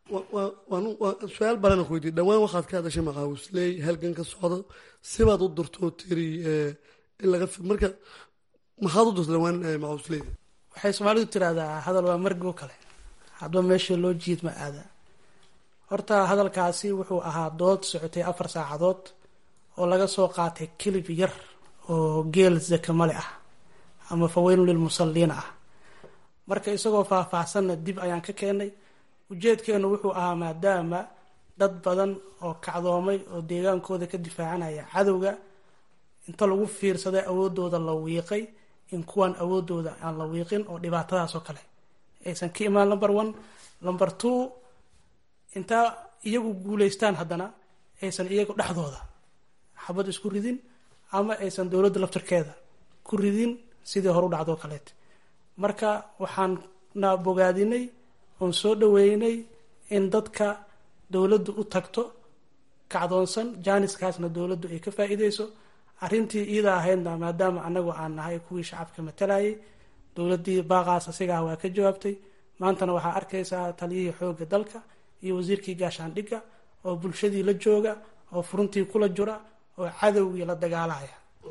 su-aal balan ku weydiiy, dhawaan waxaad ka hadashay maqaawisley halgan ka socdo, sibaad u durtoo tiri in laga marka maxaad u durta dhawaan maqaawisleyda? waxay Soomaalidu tiraahdaa hadal waa margoo kale, hadba meesha loo jiid ma aada. horta hadalkaasi wuxuu ahaa dood socotay 4 saacadood oo laga soo qaatay kilib yar oo geel zakamale ah ama fawaynul lilmusalliin ah. marka isagoo faahfaahsanna dib ayaan ka keenay. ujeedkeenu wuxuu ahaa maadaama dad badan oo kacdoomay oo deegaankooda ka difaacanaya cadowga, inta lagu fiirsaday awoodooda la wiiqay, in kuwan awoodooda aan la wiiqin oo dhibaatadaas oo kale aysan ka imaan. number 1. number 2, intaa iyagu guulaystaan haddana aysan iyagu dhexdooda xabad isku ridin, ama aysan dowladda laftirkeeda ku ridin sidii hore u dhacdoo kaleet. marka waxaan na bogaadinay oon soo dhaweynay in dadka dowladdu u tagto kacdoonsan, jaaniskaasna dowladdu ay ka faa'iideyso. arrintii iida ahaydna maadaama anagu aan nahay kuwii shacabka matalayay, dowladdii baaqaas asigaah waa ka jawaabtay. maantana waxaa arkaysaa taliyihii xoogga dalka iyo wasiirkii gaashaandhigga oo bulshadii la jooga, oo furuntii kula jira, oo cadowgii la dagaalaya.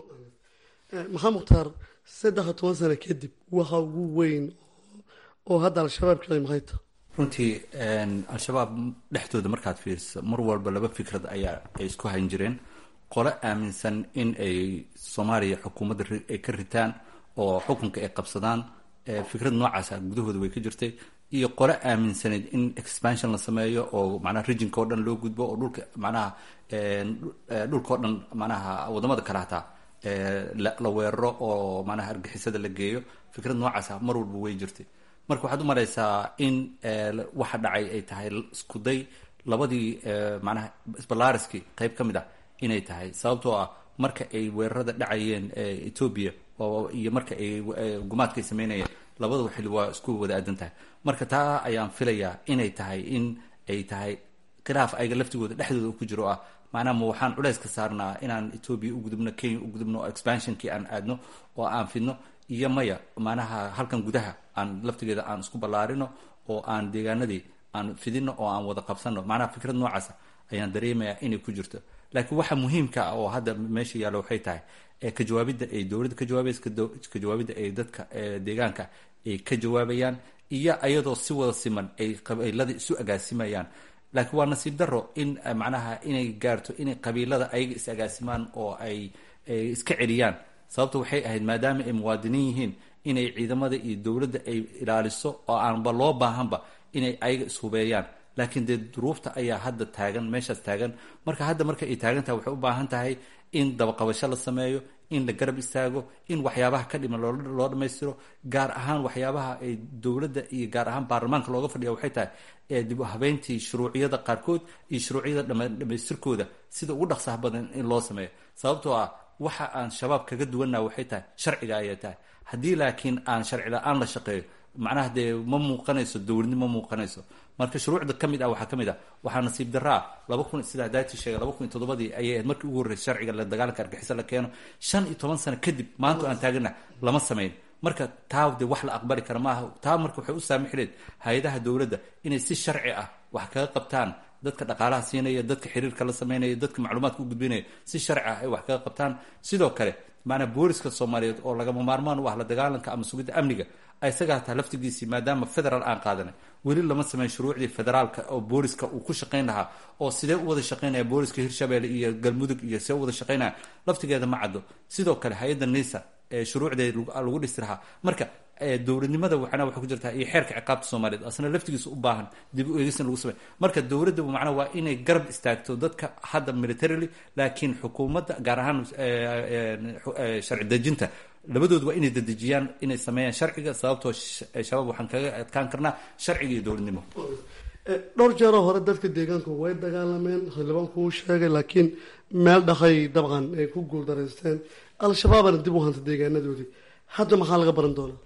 maxaa mukhtaar 13 sano kadib waxa ugu weyn oo hadda al-shabaab ka maxay tahay? runtii al-shabaab dhexdooda markaad fiiriso mar walba laba fikrad ayaa ay isku hayn jireen. qole aaminsan in ay Soomaaliya xukuumadda ay ka ritaan oo xukunka ay qabsadaan, fikrad noocaas gudahooda way ka jirtay. iyo qole aaminsanayd in expansion la sameeyo oo macnaha regionka oo dhan loo gudbo oo dhulka macnaha dhulka oo dhan macnaha wadamada kale hataa la weeraro oo macnaha argixisada la geeyo fikrad noocaas ah mar walba way jirtay marka waxaad u malaysaa in waxa dhacay ay tahay isku day labadii macnaha isballaariskii qayb ka mid ah inay tahay sababtoo ah marka ay weerarada dhacayeen Ethiopia iyo marka ay gumaadka sameynayeen labada xilli waa isku wada aadan tahay marka taa ayaan filayaa inay tahay in ay tahay khilaaf ayaga laftigooda dhexdooda ku jiro ah macnaha waxaan culays ka saarnaa inaan Ethiopia u gudubno Kenya u gudubno expansionkii aan aadno oo aan fidno iyo maya macnaha halkan gudaha aan laftigeeda aan isku ballaarino oo aan deegaanadii aan fidino oo aan wada qabsano macnaha fikrad noocaas ayaan dareemayaa inay ku jirto laakiin waxa muhiimka ah oo hadda meesha yaalo waxay tahay ka jawaabida ay dawladda ka jawaabayso ka jawaabida ay dadka deegaanka ay ka jawaabayaan iyo ayadoo si wada siman ay qabiilada isu agaasimayaan laakiin waa nasiib daro in macnaha inay gaarto inay qabiilada ayaga is agaasimaan oo ay iska celiyaan sababta waxay ahayd maadaama ay muwaadiniin yihiin inay ciidamada iyo dawladda ay ilaaliso oo aanba loo baahanba inay ayaga ishubeeyaan laakiin dee duruufta ayaa hadda taagan meeshaas taagan marka hadda marka ay taagan tahay waxay u baahan tahay in dabaqabasho la sameeyo in la garab istaago in waxyaabaha ka dhiman loo dhammaystiro gaar ahaan waxyaabaha ay dowladda iyo gaar ahaan baarlamaanka looga fadhiya waxay tahay dib u habeyntii shuruuciyada qaarkood iyo shuruuciyada dhammaystirkooda sida ugu dhaqsaha badan in loo sameeyo sababtoo ah waxa aan shabaab kaga duwannaha waxay tahay sharciga ayay tahay haddii laakiin aan sharci la-aan la shaqeeyo macnaha dee ma muuqanayso dowladnimo ma muuqanayso marka shuruucda ka mid ah waxaa ka mid ah waxaa nasiib daraa 2000 sida daati sheegay 2007 ayay ahayd markii ugu horreysay sharciga la dagaalanka argixisa la keeno 15 sano kadib maanta aan taagana lama sameyn marka taa de wax la aqbali kara maaha taa marka waxay u saamaxdeed hay'adaha dowladda inay si sharci ah wax kaga qabtaan dadka dhaqaalaha siinaya dadka xiriirka la sameynaya dadka macluumaadka u gudbinaya si sharci ah ay wax kaga qabtaan sidoo kale maana booliska Soomaaliyeed oo laga maarmaan u ah la dagaalanka ama sugidda amniga isaga taa laftigiisii maadaama federal aan qaadanay weli lama sameyn shuruucdii federaalka oo booliska uu ku shaqeyn lahaa oo sidee u wada shaqeynaya booliska Hirshabelle iyo Galmudug iyo sidee u wada shaqeynaya laftigeeda ma caddo sidoo kale hay'adda NISA shuruucdeed lagu dhistiraha marka dowladnimada waxana waxa ku jirta iyo xeerka ciqaabta Soomaaliyeed asna laftigiisa u baahan dib u eegis lagu sameeyo marka dowladda macna waa inay garab istaagto dadka hadda militarily laakiin xukuumadda gaar ahaan sharci dejinta labadoodu waa inay dedejiyaan inay sameeyaan sharciga sababtoo shabaab waxaan kaga adkaan karnaa sharciga iyo dowladnimo dhowr jeeroo hore dadka deegaanku way dagaalameen xildhibaanku uu sheegay laakiin meel dhaqay dabcan ay ku guuldaraysteen al-shabaabana dib u hanta deegaanadoodii hadda maxaa laga baran doonaa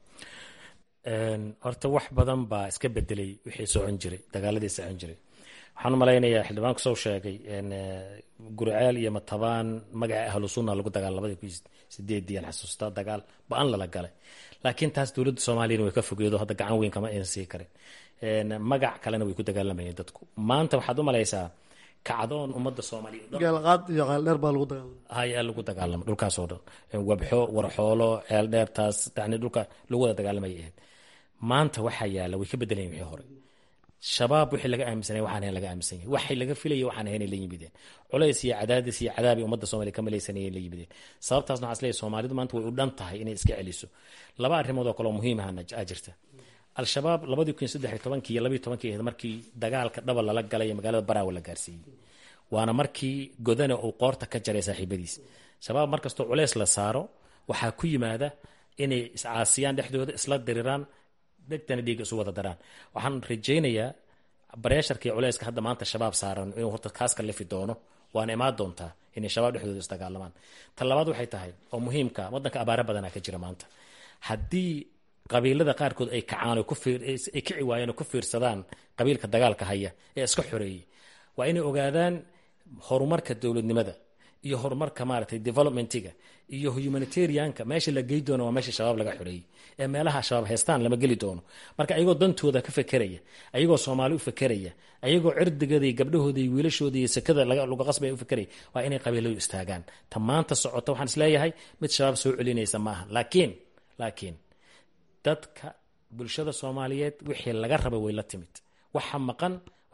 horta wax badan baa iska bedelay wixii socon jiray dagaaladii socon jiray waxaan u malaynayaa xildhibaanku soo sheegay gurceel iyo matabaan magaca ahlu sunna lagu dagaalamay 2008 aan xasuustaa dagaal baan la galay laakiin taas dowladda Soomaaliya way ka fogeedo hadda gacan weyn kama aysan sii karin magac kalena way ku dagaalamayeen dadku maanta waxaad u malaysaa kacdoon ummadda Soomaaliyeed gaalqaad iyo qaaldheer baa lagu dagaalamay lagu dagaalamay dhulkaas oo dhan wabxo warxoolo ceel dheer taas tani dhulka lagu wada dagaalamay maanta waxa yaala way ka bedelayeen wixii hore shabaab wixii laga aaminsanay waxaan laga aaminsanay waxay laga filayay waxaan ahayn la yimideen culays iyo cadaadis iyo cadaabi ummadda Soomaaliya ka malaysanayeen la yimideen sababtaasna waxaa leeyahay Soomaalidu maanta way u dhan tahay inay iska celiso laba arrimood oo kale muhiim ah jirta al-shabaab 2013 iyo 2012 markii dagaalka dhab la galay magaalada Baraawe la gaarsiiyay waana markii godana uu qoorta ka jaray saaxiibadiis shabaab markastoo culays la saaro waxa ku yimaada inay iscaasiyaan dhexdooda isla diriraan dadkana dhiig isu wada daraan waxaan rajaynayaa bareesharkii culayska hadda maanta shabaab saaran inuu horta kaaska lefi doono waana imaan doontaa inay shabaab dhexdooda isdagaalamaan tan labaad waxay tahay oo muhiimka waddanka abaara badanaa ka jira maanta haddii qabiilada qaarkood ay kacaan ay kici waayeen oo ku fiirsadaan qabiilka dagaalka haya ee iska xoreeyay waa inay ogaadaan horumarka dowladnimada iyo horumarka maaragtay developmentiga iyo humanitarianka meesha la geey doono waa meesha shabaab laga xoreeyay ee meelaha shabaab haystaan lama geli doono marka ayagoo dantooda ka fekeraya ayagoo Soomaali u fekeraya ayagoo cirdigada iyo gabdhahooda iyo wiilashooda iyo sakada laga qasbay u fekeraya waa inay qabiiladu istaagaan tamaanta socota waxaan isleeyahay mid shabaab soo celinaysa maaha laakiin dadka bulshada Soomaaliyeed wixii laga rabay way la timid waxa maqan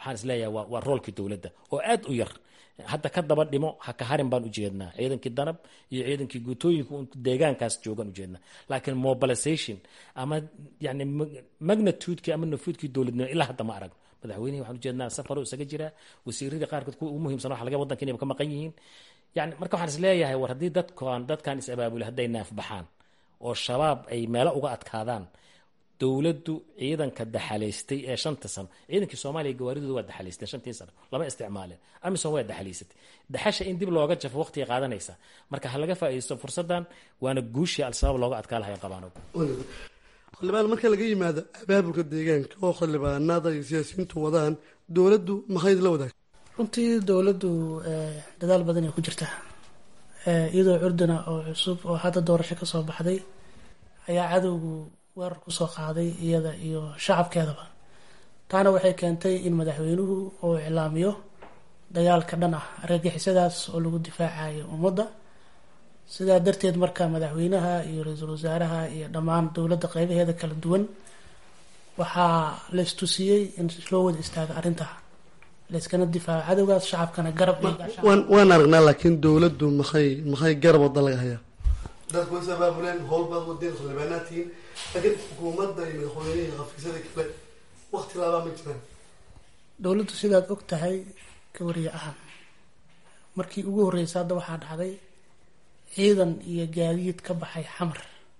waxaan isleeyahay waa roolkii dowladda oo aad u yar. hadda ka daba dhimo ha ka harin baan ujeednaa, ciidankii danab iyo ciidankii guutooyinka deegaankaas joogaan ujeednaa. laakiin mobilization ama yani magnitudekii ama nafuudkii dowladnimo ilaa hadda ma aragno. madaxweynihii waxaan ujeednaa safaro isaga jiraa, wasiiradii qaarkood kuwa ugu muhiimsan waxa laga wadanka inay ka maqan yihiin. yani marka waxaan isleeyahay war haddii dadkan is abaabuli hadday naaf baxaan oo shabaab ay meelo uga adkaadaan, dowladdu ciidanka daxalaystay ee 5 sano, ciidankii Soomaaliya gawaaridooda waa daxalaysteen 5 sano lama isticmaaleen, amisom waa daxalaysatay. daxasha in dib looga jafo waqtiga qaadanaysa, marka ha laga faa'iideysto fursadan, waana guushii al-shabaab looga adkaa lahayn qabaano. xildhibaan marka laga yimaado abaabulka deegaanka oo xildhibaanada iyo siyaasiyiintu wadaan, dowladdu maxay la wadaag? runtii dowladdu dadaal badan ay ku jirtaa, iyadoo curdana oo cusub oo hadda doorasho ka soo baxday ayaa cadowgu weerar kusoo qaaday iyada iyo shacabkeedaba. taana waxay keentay in madaxweynuhu uu iclaamiyo dagaalka dhan ah argagixisadaas oo lagu difaacayo ummadda. sidaa darteed marka madaxweynaha iyo ra-iisul wasaaraha iyo dhammaan dowladda qeybaheeda kala duwan waxaa la istusiyey in loo wada istaago arrintaa, layskana difaaco cadowgaas, shacabkana garab waan aragnaa. laakiin dowladdu maxay garab wada laga hayaa? dadku way sabaabuleen, howlbaad wadeen, xildhibaanaadtiin, laakiin xukuumadda iyo madaxweynihii xafiisyada kale waqti laabaa ma jiraan. dowladdu sidaad og tahay ka wariye ahaan markii ugu horreysay hadda waxaa dhacday ciidan iyo gaadiid ka baxay xamar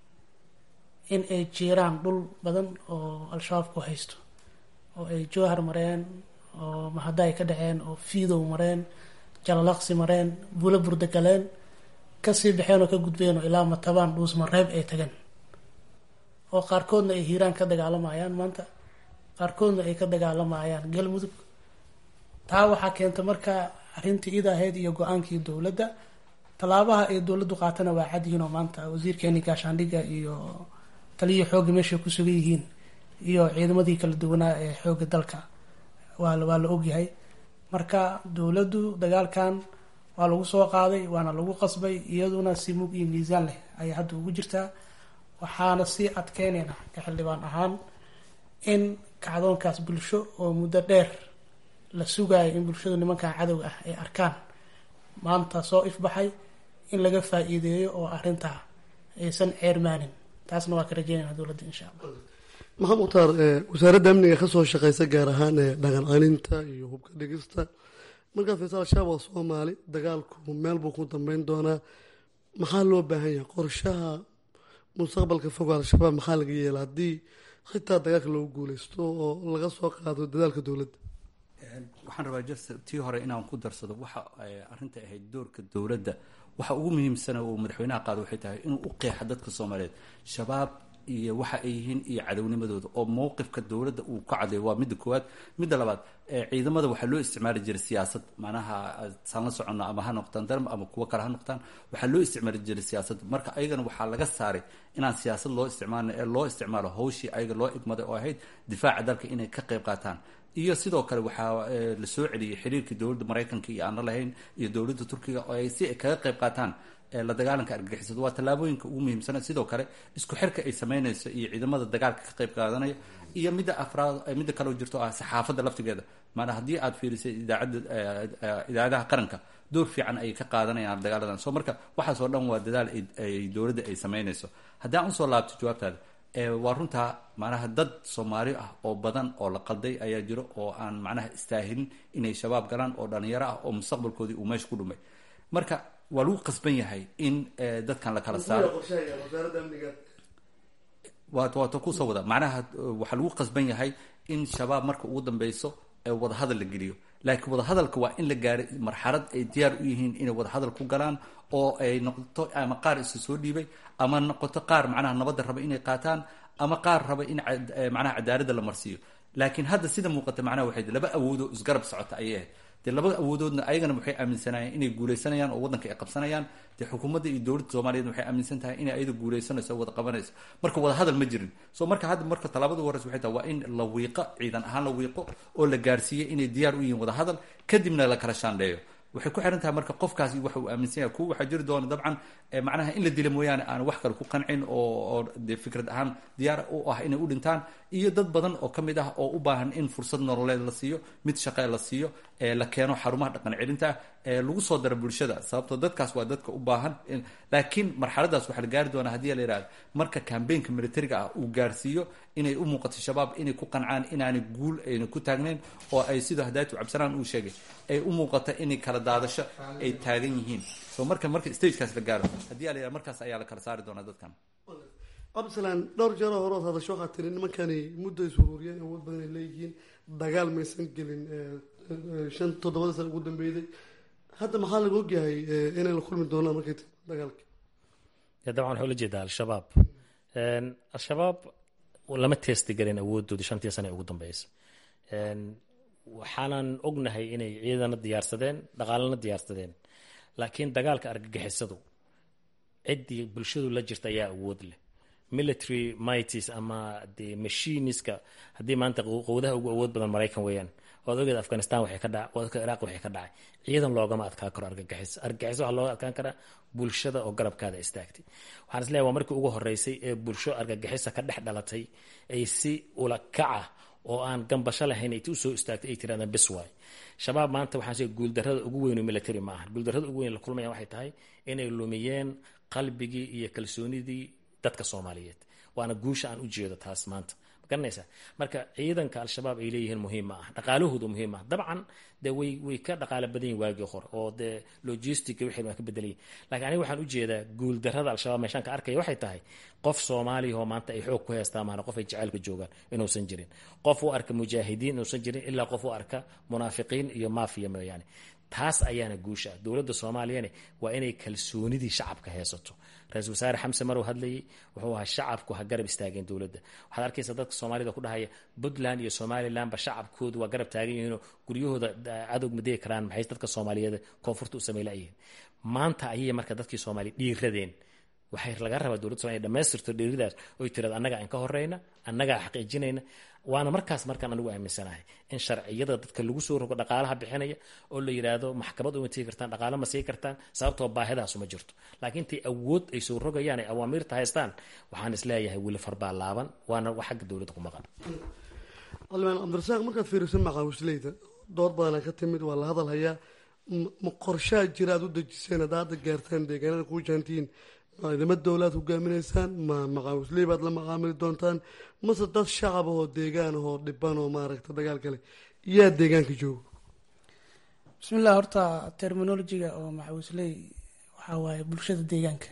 in ay jiiraan dhul badan oo al-shabaab ku haysto, oo ay jowhar mareen, oo mahada ay ka dhaceen, oo fiidow mareen, jalalaqsi mareen, buulo burda galeen, kasii baxeen oo ka gudbeen oo ilaa matabaan dhuusmareeb ay tageen, oo qaarkoodna ay hiiraan ka dagaalamayaan maanta, qaarkoodna ay ka dagaalamayaan galmudug. taa waxaa keenta marka arrintii ida ahayd iyo go-aankii dowladda. tallaabaha ay dowladdu qaatana waa cad yihiin oo maanta wasiirkeeni gaashaandhigga iyo taliyii xoogga meeshay ku sugan yihiin iyo ciidamadii kala duwanaa ee xoogga dalka waa la ogyahay. marka dowladdu dagaalkan waa lagu soo qaaday, waana lagu qasbay, iyaduna si mug iyo miisaan leh ayay hadda ugu jirtaa. waxaana sii adkeynayna ka xildhibaan ahaan in kacdoonkaas bulsho oo muddo dheer la sugayo in bulshadu nimankan cadowga ah ay arkaan, maanta soo ifbaxay, in laga faa'iideeyo oo arrintaa aysan ceermaanin. taasna waa ka rajeynayna dowladda insha allah. maxamed mukhtaar, wasaaradda amniga ka soo shaqeysa gaar ahaan dhaqan celinta iyo hubka dhigista, markaad fiirsa al-shabaab waa Soomaali, dagaalku meel buu ku dambeyn doonaa. maxaa loo baahan yahay qorshaha mustaqbalka fog al-shabaab? maxaa laga yeela haddii xitaa dagaalka loogu guuleysto oo laga soo qaado dadaalka dowladda? waxaan rabaa just tii hore inaan ku darsado waxa arrinta ahayd doorka dowladda. waxa ugu muhiimsana uu madaxweynaha qaado waxay tahay inuu u qeexo dadka Soomaaliyeed shabaab iyo waxa ay yihiin iyo cadownimadooda, oo mowqifka dowladda uu ka cadeeyo. waa midda koowaad. midda labaad, ciidamada waxaa loo isticmaali jiray siyaasad, macnaha saan la socono ama ha noqdaan darm ama kuwo kale ha noqdaan, waxaa loo isticmaali jiray siyaasad. marka ayagana waxaa laga saaray inaan siyaasad loo isticmaalin ee loo isticmaalo hawshii ayaga loo igmaday oo ahayd difaaca dalka inay ka qayb qaataan. iyo sidoo kale waxaa la soo celiyey xiriirkii dowladda Mareykanka iyo aan la lahayn iyo dowladda Turkiga oo ay si kaga qayb qaataan la dagaalanka argagixisada. waa tallaabooyinka ugu muhiimsan. sidoo kale isku xirka ay sameynayso iyo ciidamada dagaalka ka qayb qaadanaya, iyo midda afraad midda kale oo jirto ah saxaafadda laftigeeda. maana haddii aad fiirisay idaacadaha qaranka door fiican ay ka qaadanayaan dagaaladan. soo marka waxaas oo dhan waa dadaal ay dowladda ay sameynayso. haddaan usoo laabto jawaabtaada, waa runtaa macnaha dad Soomaali ah oo badan oo la qalday ayaa jiro oo aan macnaha istaahilin inay shabaab galaan, oo dhalinyaro ah oo mustaqbalkoodii uu meesha ku dhumay. marka waa lagu qasban yahay in dadkan la kala saaro. waata kusoo wada macnaha waxaa lagu qasban yahay in shabaab marka ugu dambeyso wadahadal la geliyo. laakiin wadahadalka waa in la gaaray marxalad ay diyaar u yihiin inay wadahadal ku galaan, oo ay noqoto ama qaar isu soo dhiibay, ama noqoto qaar macnaha nabadda raba inay qaataan, ama qaar raba in macnaha cadaaladda la marsiiyo. laakiin hadda sida muuqata macnaha waxay laba awoodoo isgarab socota ayay ahayd. dee labada awoodoodna ayagana waxay aaminsanayeen inay guuleysanayaan oo waddanka ay qabsanayaan. dee xukuumadda iyo dowladda Soomaaliyeed waxay aaminsan tahay inay ayada guuleysanayso wada qabanayso. marka wada hadal ma jirin. soo marka hadda marka talaabada ugu horeysa waxay tahay waa in la wiiqo, ciidan ahaan la wiiqo, oo la gaarsiiyo inay diyaar u yihiin wada hadal, kadibna la kala shaandheeyo. waxay ku xiran tahay marka qofkaasi waxa uu aaminsan yahay. kuwa waxaa jiri doona dabcan macnaha in la dila mooyaane aan wax kale ku qancin oo dee fikrad ahaan diyaar u ah inay u dhintaan, iyo dad badan oo kamid ah oo u baahan in fursad nololeed la siiyo, mid shaqe la siiyo, la keeno xarumaha dhaqan celinta, lagu soo daro bulshada, sababtoo dadkaas waa dadka u baahan. laakiin marxaladaas waxaa la gaari doonaa haddii la yidhahdo marka kambeynka militariga ah uu gaarsiiyo inay u muuqato shabaab inay ku qancaan inaanay guul ayna ku taagnayn, oo ay sida hadaayatu cabdisalaan uu sheegay ay u muuqato inay kala daadasho ay taagan yihiin. so marka stagekaas la gaaro haddii la yidhahdo markaas ayaa la kala saari doonaa dadkan. cabdisalaan, dhowr jeer hore ood hadasho waxaad tiri nimankani muddo is ururiyeen, awood badan ay leeyihiin, dagaal maysan gelin 5-7 sano ugu dambeeyay. hadda maxaa laga ogyahay inay la kulmi doonaan markay dagaalka? dabcan waxaa ula jeedaa al-shabaab. al-shabaab lama teesti garin awooddoodii 5 sano ee ugu dambeysay. waxaanan ognahay inay ciidana diyaarsadeen, dhaqaalana diyaarsadeen, laakiin dagaalka argagixisadu ciddii bulshadu la jirta ayaa awood leh. military mighties ama de machiniska haddii maanta qowdaha ugu awood badan Maraykan weeyaan. waad ogeed Afghanistan waxay ka dhacay, wadka Iraq waxay ka dhacay. ciidan loogama adkaan karo argagixis waxa looga adkaan karaa bulshada oo garabkaada istaagtay. waxaan isleeyahay waa markii ugu horeysay ee bulsho argagixisa ka dhex dhalatay ay si ula kaca oo aan gambasho lahayn ay u soo istaagtay ay tiraadaan bes waay. shabaab maanta waxaan sheegay guuldarrada ugu weyn oo military ma aha. guuldarrada ugu weyn la kulmayaan waxay tahay inay lumiyeen qalbigii iyo kalsoonidii dadka Soomaaliyeed. waana guusha aan u jeedo taas maanta garanaysa. marka ciidanka al-shabaab ay leeyihiin muhiim ah, dhaqaalahoodu muhiim ah. dabcan de way ka dhaqaale badan yihiin waagii hore oo de logistic wixii ma ka bedelay. laakiin aniga waxaan u jeedaa guul darrada al-shabaab meeshan ka arkay waxay tahay qof Soomaali oo maanta ay xoog ku haystaan maana qof ay jaceelka joogaan inuusan jirin, qof uu arka mujaahidiin inuusan jirin, ilaa qof uu arka munaafiqiin iyo maafiya mooyaane. taas ayaana guusha. dowladda Soomaaliyana waa inay kalsoonidii shacabka haysato. ra-iisul wasaare Xamse Marow hadlayay wuxuu ahaa shacabku ha garab istaageen dowladda. waxaad arkaysaa dadka Soomaalida ku dhahaya Puntland iyo Somaliland ba shacabkoodu waa garab taagan yihiin oo guryahooda cadowg madee karaan, maxay dadka Soomaaliyeed koonfurta u sameeyeen. maanta ayay marka dadkii Soomaali dhiiradeen. waxay laga rabaa dowladda Soomaaliya dhamaystirto dhiiridaas oo tirada annaga aan ka horeyna, annaga xaqiijinayna. waana markaan anigu aaminsanahay in sharciyada dadka lagu soo rogo dhaqaalaha bixinaya oo la yiraahdo maxkamad uma tegi kartaan, dhaqaale ma sii kartaan, sababtoo baahidaas uma jirto. laakiin tii awood ay soo rogayaan ay awaamirta haystaan, waxaan isleeyahay wili farbaa laaban, waana wax xagga dowladda ku maqan. Almaan Cabdirasaaq, markaad fiiriso macawisleyda dood badan ka timid, waa la hadal hayaa. ma qorshaha jira aad u dejiseen haddaad gaartaan deegaanada kuu jaantiin ciidamada dowlad hogaaminaysaan, ma macawisley baad la macaamili doontaan, mase dad shacab oo deegaan oo dhiban oo maaragta dagaal kale yaa deegaanka joogo? bismillah, horta terminolojiga oo macawisley waxaa waaye bulshada deegaanka.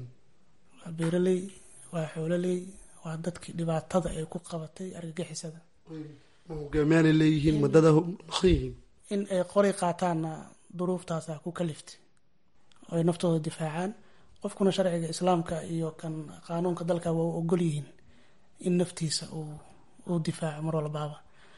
waa beeraley, waa xoololey, waa dadkii dhibaatada ay ku qabatay argagixisada. hogaamiyaanay leeyihiin, madada naqan yihiin in ay qori qaataanna duruuftaasa ku kaliftay oo ay naftooda difaacaan. qofkuna sharciga islaamka iyo kan qaanuunka dalka waa u ogol yihiin in naftiisa uu difaaco mar walbaaba.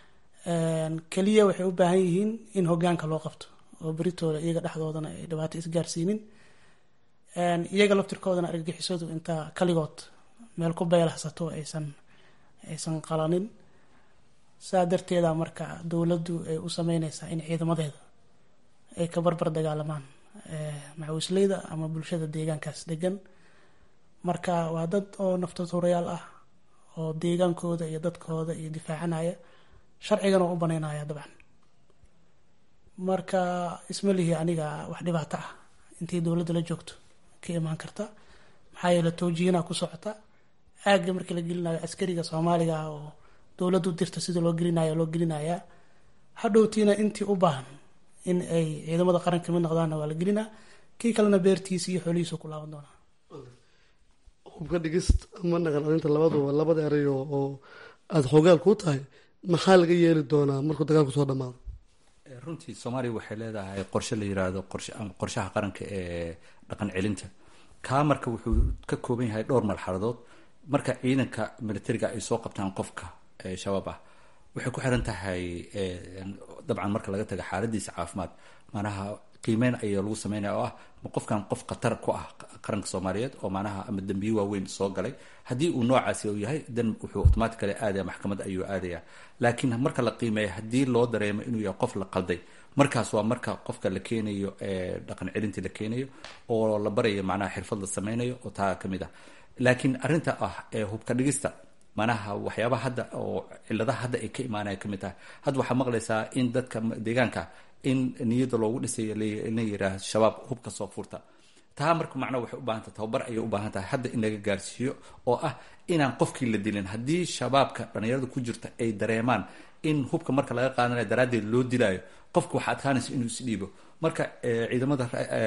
keliya waxay u baahan yihiin in hogaanka loo qabto oo beritooda iyaga dhexdoodana ay dhibaato isgaarsiinin, iyaga laftirkoodana argagixisadu intaa kaligood meel ku beelahsato aysan qalanin. saa darteeda marka dowladdu ay u sameyneysaa in ciidamadeeda ay ka barbar dagaalamaan macawisleyda ama bulshada deegaankaas degan. marka waa dad oo naftoodurayaal ah oo deegaankooda iyo dadkooda iyo difaacanaya, sharcigana u banaynaya dabcan. marka ismalihi aniga wax dhibaato ah intii dowladda la joogto ka imaan karta, maxaa yeele towjiihina ku socota. aagga markii la gelinayo askariga Soomaaliga ah oo dowladdu dirta sida loo gelinayaa, hadhowtiina intii u baahan in ay ciidamada qaranka mid noqdaanna waa la gelinaa, kii kalena beertiisa iyo xoolihiisu ku laaban doonaa. hubka dhigist ama dhaqan celinta labaduba labada eray oo aada xoogaal ku tahay, maxaa laga yeeli doonaa markuu dagaalku soo dhamaado? runtii Soomaaliya waxay leedahay qorshe la yiraahdo qorshaha qaranka ee dhaqan celinta. kaa marka wuxuu ka kooban yahay dhowr marxaladood. marka ciidanka militariga ay soo qabtaan qofka shabaab ah, waxay ku xiran tahay dabcan marka laga taga xaaladiisa caafimaad, manaha qiimeyn ayaa lagu sameynaya oo ah ma qofkan qof khatar ku ah qaranka soomaaliyeed oo macnaha ama dembiye waaweyn soo galay. haddii uu noocaasi uu yahay dan wuxuu automatically aadaya maxkamad ayuu aadaya. laakiin marka la qiimeeya haddii loo dareemo inuu yahay qof la qalday, markaas waa marka qofka la keenayo dhaqan celintii la keenayo oo la barayo macnaha xirfad la sameynayo oo taa kamid ah. laakiin arrinta ah hubka dhigista manaha waxyaabaha hadda oo ciladaha hadda ay ka imaanaya kamid tahay. hadda waxaa maqlaysaa in dadka deegaanka in niyada loogu dhisayo la yiraahdo shabaab hubka soo furta. taa marka macnaha waxay u baahan tahay tababar ayay u baahan tahay hadda in laga gaarsiiyo oo ah inaan qofkii la dilin. haddii shabaabka dhalinyarada ku jirta ay dareemaan in hubka marka laga qaadanayo daraaddeed loo dilaayo, qofka waxaa adkaanaysa inuu isdhiibo. marka ciidamada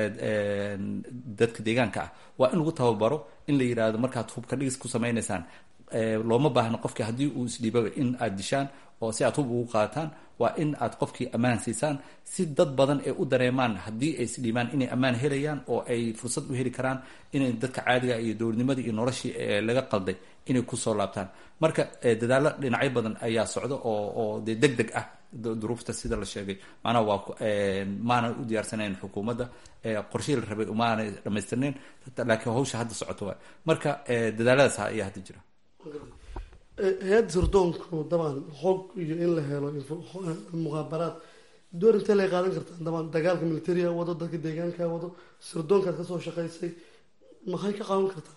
dadka deegaanka ah waa in lagu tababaro in la yiraahdo markaad hubka dhigis ku sameynaysaan looma baahno qofkii haddii uu isdhiibaba in aad dishaan oo si aad hub ugu qaataan. waa in aad qofkii ammaan siisaan si dad badan ay u dareemaan haddii ay isdhiibaan inay ammaan helayaan oo ay fursad u heli karaan inay dadka caadiga iyo dowladnimadii iyo noloshii laga qalday inay kusoo laabtaan. marka dadaalo dhinacyo badan ayaa socda oo dee deg deg ah duruufta sida la sheegay macnaha waa maanan u diyaarsanayn xukuumadda qorshihii la rabay maanay dhamaystirnayn, laakiin hawsha hadda socoto waay. marka dadaaladaas ayaa hadda jira. hay-adda sirdoonku dabcan xog iyo in la helo muqaabaraad door intee lay qaadan kartaa? dabcan dagaalka militariga wado, dadka deegaanka wado, sirdoonkaad kasoo shaqaysay, maxay ka qaadan kartaa?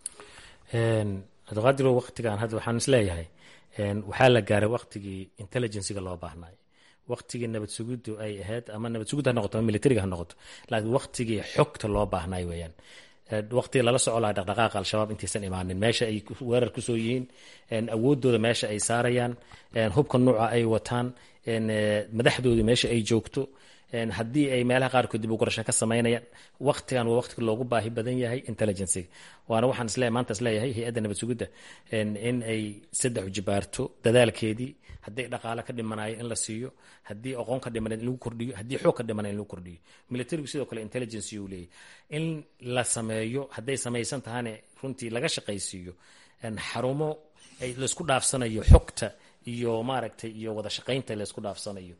abdiqaadir waqtigan hadda waxaan isleeyahay waxaa la gaaray waqtigii intelligenciga loo baahnay, waqtigii nabad sugiddu ay ahayd, ama nabad sugid ha noqoto ama militariga ha noqoto, laakiin waqtigii xogta loo baahnay weeyaan. waqtiga lala soco lahaa dhaqdhaqaaqa al-shabaab intaysan imaanin, meesha ay weerar kusoo yihiin, awoodooda meesha ay saarayaan, hubka nuuca ay wataan, madaxdoodii meesha ay joogto, haddii ay meelaha qaarkood dib u qorasho ka samaynayaan. waqtigan waa waqtiga loogu baahi badan yahay intelligenciga. waana waxaan maanta isleeyahay hay-adda nabad sugidda in ay 3 jibaarto dadaalkeedii. haddii dhaqaale ka dhimanayo in la siiyo, haddii aqoon ka dhimanan in lagu kordhiyo, haddii xoog ka dhimanan in lagu kordhiyo. militarigu sidoo kale intelligence uu leeyahay in la sameeyo, hadday samaysan tahane runtii laga shaqaysiiyo xarumo ay laysku dhaafsanayo xogta iyo maaragtay iyo wada shaqaynta laysku dhaafsanayo,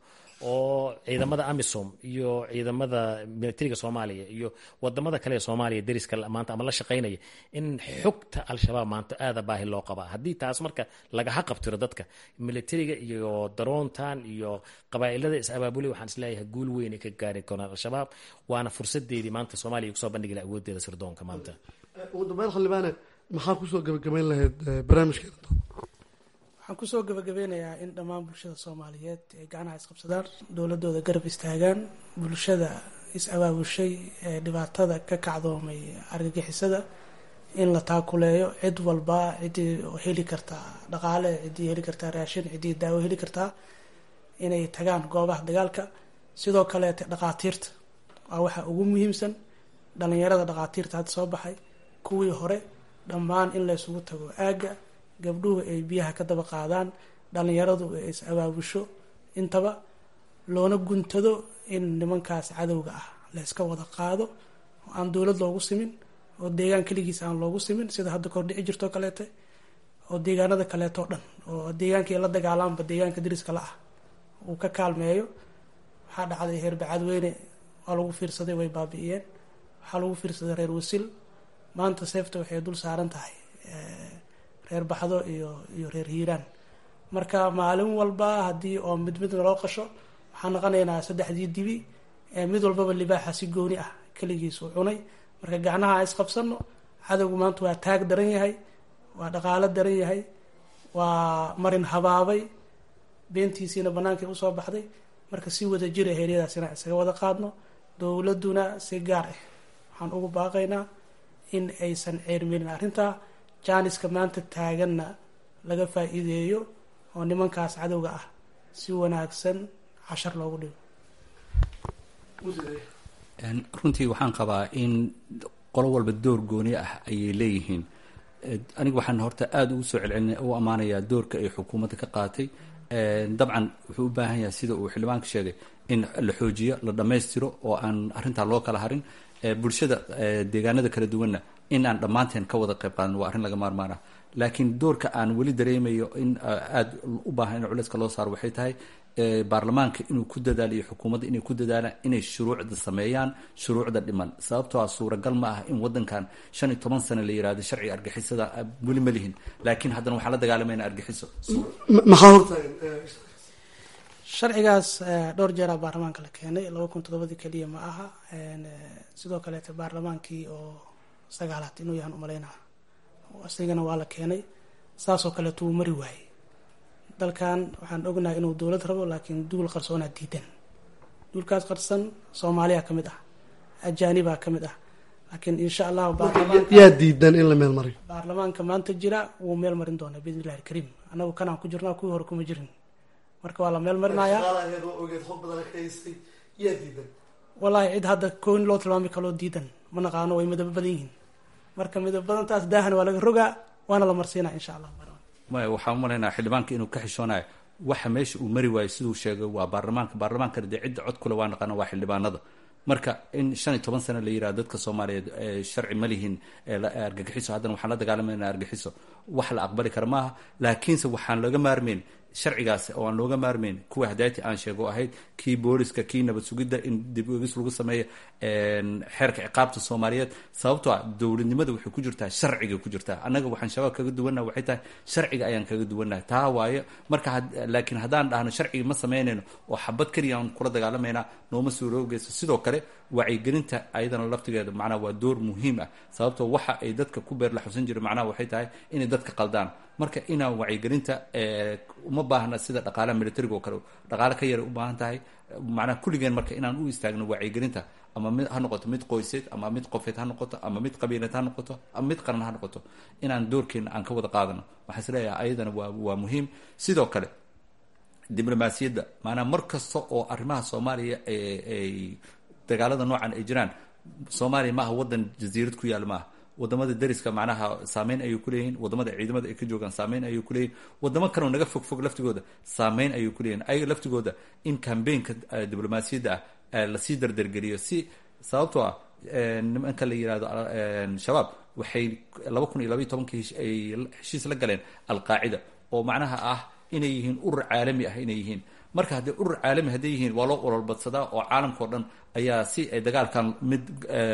oo ciidamada amisom iyo ciidamada militariga soomaaliya iyo wadamada kale ee soomaaliya dariska maanta ama la shaqaynaya in xogta al-shabaab maanta aada baahi loo qabaa. haddii taas marka lagaha qabtiro dadka militariga iyo daroontan iyo qabaa'ilada is-abaabulay, waxaan isleeyahay guul weyn ay ka gaari karaan al-shabaab. waana fursadeedii maanta soomaaliya kusoo bandhigi laha awoodeeda sirdoonka maanta. ugu dambeyn xildhibaane, maxaa kusoo gabagabayn lahayd barnaamijkeena? waxaan kusoo gabagabeynayaa in dhammaan bulshada soomaaliyeed ay gacnaha isqabsadaan, dowladooda garab istaagaan, bulshada is-abaabushay ee dhibaatada ka kacdoomay argagixisada in la taakuleeyo. cid walba ciddii heli kartaa dhaqaale, ciddii heli kartaa raashin, ciddii daawo heli kartaa inay tagaan goobaha dagaalka. sidoo kaleete dhaqaatiirta waa waxa ugu muhiimsan. dhalinyarada dhaqaatiirta hadda soo baxay, kuwii hore, dhammaan in la isugu tago aagga, gabdhuhu ay biyaha ka daba qaadaan, dhalinyaradu ay is-abaabusho, intaba loona guntado in nimankaas cadowga ah la iska wada qaado, oo aan dowlad loogu simin, oo deegaan keligiis aan loogu simin sida hadda kordhici jirto kaleete, oo deegaanada kaleetoo dhan oo deegaankii la dagaalaanba deegaanka dariska la ah uu ka kaalmeeyo. waxaa dhacday reer bacadweyne waa lagu fiirsaday, way baabi'iyeen. waxaa lagu fiirsaday reer wasil, maanta seefta waxay dul saaran tahay reer baxdo iyo reer hiiraan. marka maalin walba haddii oo mid loo qasho, waxaan naqanaynaa 3 dibi, mid walbaba libaaxa si gooni ah keligiisu cunay. marka gacnaha isqabsano. cadowgu maanta waa taag daran yahay, waa dhaqaalo daran yahay, waa marin habaabay, beentiisiina bannaankay usoo baxday. marka si wada jira heeryadaas inaan isaga wada qaadno. dowladuna si gaar ah waxaan ugu baaqaynaa in aysan ceermelin arrintaa. jaaniska maanta taaganna laga faa'iideeyo oo nimankaas cadowga ah si wanaagsan cashar loogu dhigo. runtii waxaan qabaa in qolo walba door gooni ah ayay leeyihiin. aniga waxaan horta aada ugu soo celcelina u ammaanayaa doorka ay xukuumadda ka qaatay. dabcan wuxuu u baahan yahay sida uu xildhibaanka sheegay in la xoojiyo, la dhammaystiro oo aan arrintaa loo kala harin. bulshada deegaanada kala duwanna in aan dhammaanteen ka wada qayb qaadan waa arrin laga maarmaana. laakiin doorka aan weli dareemayo in aada u baahan in culayska loo saaro waxay tahay baarlamaanka inuu ku dadaalo iyo xukuumadda inay ku dadaalaan inay shuruucda sameeyaan shuruucda dhiman sababtoo ah suuragal ma ah in wadankan 15 sano la yiraahdo sharciga argixisada weli ma lihin laakiin haddana waxaan la dagaalamayna argixiso maxaa hortaagan sharcigaas dhowr jeeraa baarlamaanka la keenay 2007 keliya ma aha sidoo kaleete baarlamaankii oo 9aad inuu yahan umalaynaa isagana waa la keenay saasoo kaleeto wuu mari waayey dalkan waxaan ognahay inuu dowlad rabo laakiin duul qarsoonaa diidan duulkaas qarsan soomaaliya ka mid ah ajaanibaa ka mid ah laakiin insha allah yaa diidan in la meel mariyo baarlamaanka maanta jira wuu meel marin doonaa biidnillahi alkariim anagu kanaan ku jirnaa kuwii hore kuma jirin marka waa la meel marinayaa wallaahi cid hadda kooni loo tilmaami kaloo diidan ma naqaano way midabo badan yihiin marka midabo badantaas daahan waa laga rogaa waana la marsiinaa insha allah maya waxaan umalaynaa xildhibaanka inuu ka xishoonayo waxa meesha uu mari waayo siduu sheegay waa baarlamaankana dee cidda cod kule waa naqaana waa xildhibaanada marka in 15 sano la yiraahdo dadka Soomaaliyeed sharci ma lihin argagixiso haddana waxaan la dagaalamayna argagixiso wax la aqbali kara maaha laakiinse waxaan laga maarmeyn sharcigaas oo aan looga maarmeyn kuwa hadayti aan sheego ahayd kii booliska kii nabad sugidda in dib u eegis lagu sameeyo xeerka ciqaabta Soomaaliyeed sababtoo ah dowladnimada waxay ku jirtaa sharciga ku jirtaa annaga waxaan shabaab kaga duwanaa waxay tahay sharciga ayaan kaga duwanaa taa waaye marka laakiin haddaan dhahno sharciga ma sameynayno oo xabad kaliya aan kula dagaalamayna nooma suuroogeyso sidoo kale wacyigelinta ayadana laftigeeda macnaha waa door muhiim ah sababtoo waxa ay dadka ku beer la xusan jiro macnaha waxay tahay inay dadka qaldaan marka inaan wacyigelinta uma baahna sida dhaqaalaha militariga oo kale dhaqaale ka yara u baahan tahay macnaha kulligeen marka inaan u istaagno wacyigelinta ama mid ha noqoto mid qoyseed ama mid qofeed ha noqoto ama mid qabiileed ha noqoto ama mid qaran ha noqoto inaan doorkeena aan ka wada qaadano waxaan isleeyahay ayadana waa muhiim sidoo kale diblomaasiyadda maanaha mar kasta oo arrimaha Soomaaliya ay dagaalada noocan ay jiraan Soomaaliya maaha wadan jasiirad ku yaal maaha wadamada dariska macnaha saameyn ayay ku leeyihiin wadamada ciidamada ay ka joogaan saameyn ayay ku leeyihiin wadamo kale oo naga fog laftigooda saameyn ayay ku leeyihiin ayaga laftigooda in campaignka diblomaasiyadda ah la sii dardargeliyo si sababtoo ah nimanka la yiraahdo shabaab waxay 2012 ay heshiis la galeen al-qaacida oo macnaha ah inay yihiin urur caalami ah inay yihiin marka haddii urur caalami hadday yihiin waa loo ololbadsadaa oo caalamkao dhan ayaa si ay dagaalkan mid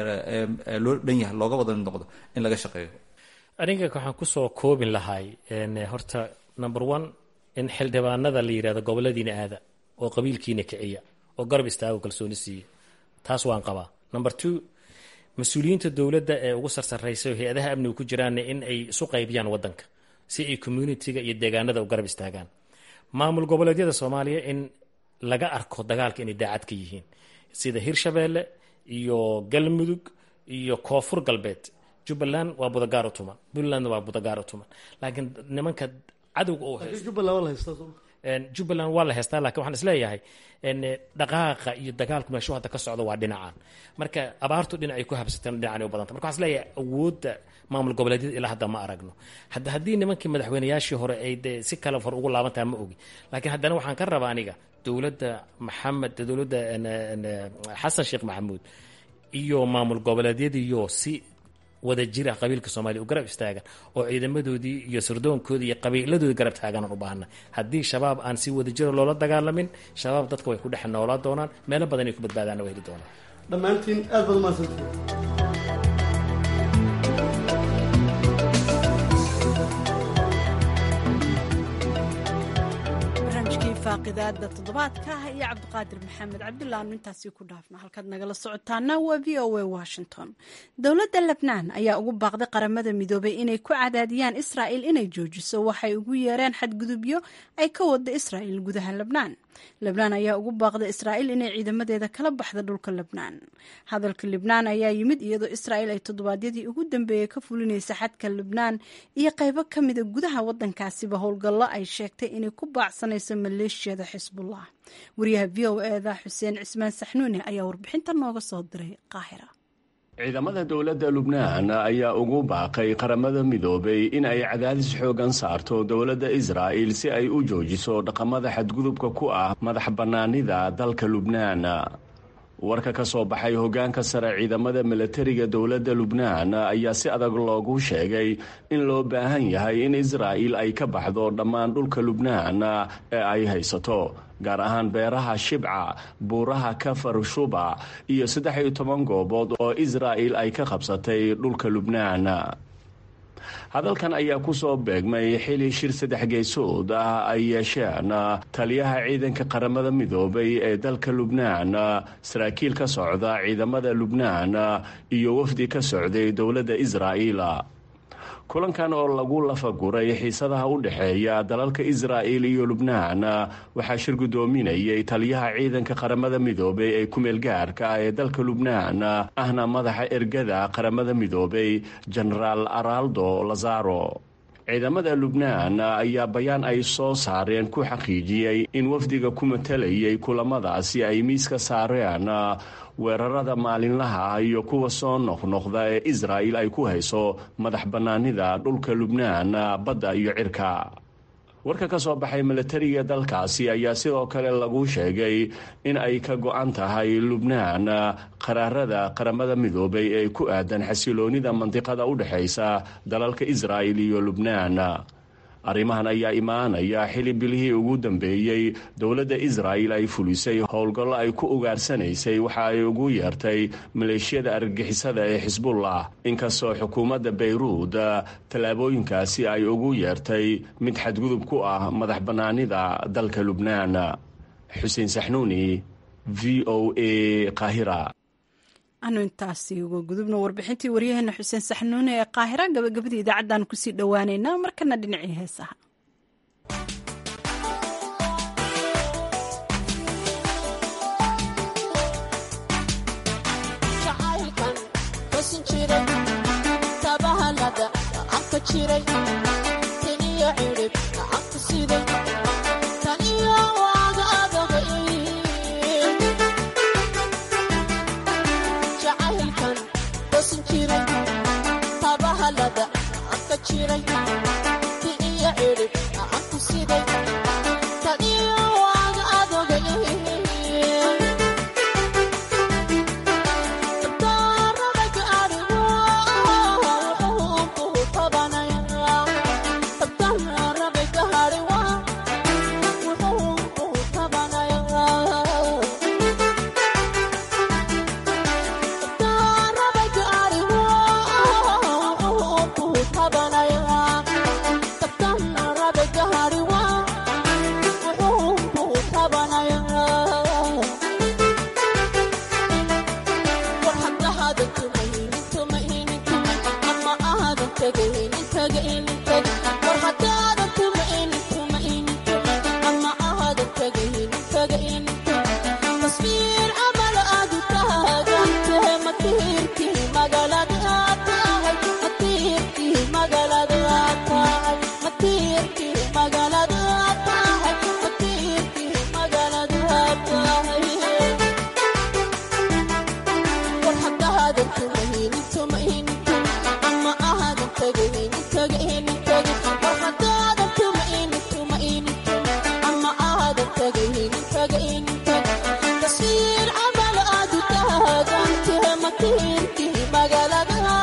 loo dhan yahay looga wada noqdo in laga shaqeeyo aniga waxaan kusoo koobin lahay horta number 1 in xildhibaanada la yirahdo goboladiina aada oo qabiilkiina kiciya oo garab istaago kalsooni siiya taas waan qabaa number 2 mas-uuliyiinta dowladda ee ugu sarsaraysa hay-adaha amniga ku jiraan in ay isu qaybiyaan wadanka si ay community-ga iyo deegaanada u garab istaagaan maamul goboleedyada Soomaaliya in laga arko dagaalka inay daacad ka yihiin sida Hirshabeelle iyo Galmudug iyo Koonfur Galbeed Jubbaland waa budagaar u tuman Puntland waa budagaar u tuman laakiin nimanka cadowga oo Jubbaland waa la haystaa laakiin waxaan isleeyahay in dhaqaaqa iyo dagaalku meesha hadda ka socdo waa dhinacaan marka abaartu dhinacay ku habsateen dhinacay u badanta marka waxaan isleeyahay awoodda maamul goboleedyada ilaa hadda ma aragno haddii nimankii madaxweynayaashii hore ay si kale far ugu laabantahay ma ogi laakiin haddana waxaan ka rabaa aniga dowladda xasan sheekh maxamuud iyo maamul goboleedyadiiyo si wada jira qabiilka Soomaaliya u garab istaagan oo ciidamadoodii iyo sirdoonkoodii iyo qabiiladoodii garab taagan u baahna haddii shabaab aan si wada jira loola dagaalamin shabaab dadka way ku dhex noolaa doonaan meelo badan ay ku badbaadaan way heli doonaan dhammaantiin aad baad mahadsantihiin faaqidaada toddobaadka ah iyo cabdiqaadir maxamed cabdulla aanu intaasi ku dhaafna halkaad nagala socotaana waa v o a Washington dowladda Lebnaan ayaa ugu baaqday qaramada midoobay inay ku cadaadiyaan Israa'iil inay joojiso waxay ugu yeereen xadgudubyo ay ka wada Israa'iil gudaha Lebnaan ayaa ugu baaqday Israa'iil inay ciidamadeeda kala baxdo dhulka Lebnaan hadalka Lebnaan ayaa yimid iyadoo Israa'iil ay toddobaadyadii ugu dambeeyay ka fulinaysa xadka Lebnaan iyo qaybo ka mid ah gudaha wadankaasiba howlgallo ay sheegtay inay ku baacsanayso maleeshiyada Xisbullah wariyaha VOA Xuseen Cismaan Saxnuuni ayaa warbixinta nooga soo diray Qaahira ciidamada dowladda Lubnaan ayaa ugu baaqay qaramada midoobay in ay cadaadis xoogan saarto dowladda Israa'iil si ay u joojiso dhaqamada xadgudubka ku ah madax bannaanida dalka Lubnaan warka ka soo baxay hoggaanka sare ciidamada milatariga dowladda lubnaan ayaa si adag loogu sheegay in loo baahan yahay in israa'iil ay ka baxdo dhammaan dhulka lubnaan ee ay haysato gaar ahaan beeraha shibca buuraha kafar shuba iyo 13 goobood oo israa'iil ay ka qabsatay dhulka lubnaan hadalkan ayaa ku soo beegmay xili shir 3 geesood ah ay yeesheen taliyaha ciidanka qaramada midoobay ee dalka lubnaan saraakiil ka socda ciidamada lubnaan iyo wafdi ka socday dowladda israa'iil kulankan oo lagu lafaguray xiisadaha u dhexeeya dalalka israa'iil iyo lubnaan waxaa shir gudoominayay taliyaha ciidanka qaramada midoobay ee ku meel gaarka ee dalka lubnaan ahna madaxa ergada qaramada midoobay genaraal araldo lazaro ciidamada lubnaan ayaa bayaan ay soo saareen ku xaqiijiyey in wafdiga ku matalayay kulamadaasi ay miiska saareen weerarada maalinlaha iyo kuwa soo noqnoqda ee israa'iil ay ku hayso madax bannaanida dhulka lubnaan badda iyo cirka warka ka soo baxay milatariga dalkaasi ayaa sidoo kale lagu sheegay in ay ka go-an tahay lubnaan qaraarada qaramada midoobay ee ku aadan xasiloonida mandiqada u dhexaysa dalalka israa'iil iyo lubnaan arrimahan ayaa imaanaya xili bilihii ugu dambeeyey dowladda israa'iil ay fulisay howlgallo ay ku ugaarsanaysay waxa ay ugu yeertay maleeshiyada argagixisada ee xisbullah inkastoo xukuumadda bayruud tallaabooyinkaasi ay ugu yeertay mid xadgudub ku ah madax bannaanida dalka lubnaan xuseen saxnuuni v o a qaahira anu intaasi uga gudubno warbixintii waryaheena xuseen saxnuune ee qaahira gabagabadii idaacaddan kusii dhowaaneynaa markana dhinacii heesaha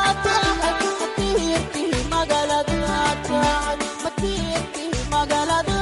Magalada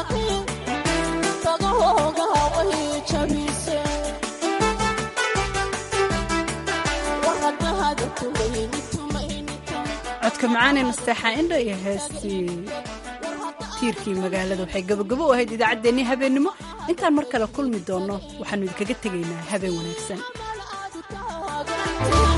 codka macaane nasteexa indha iyo heestii tiirkii magaalada waxay gabagabo u ahayd idaacaddeenii habeennimo. intaan mar kale kulmi doonno waxaannu idinkaga tegaynaa habeen wanaagsan.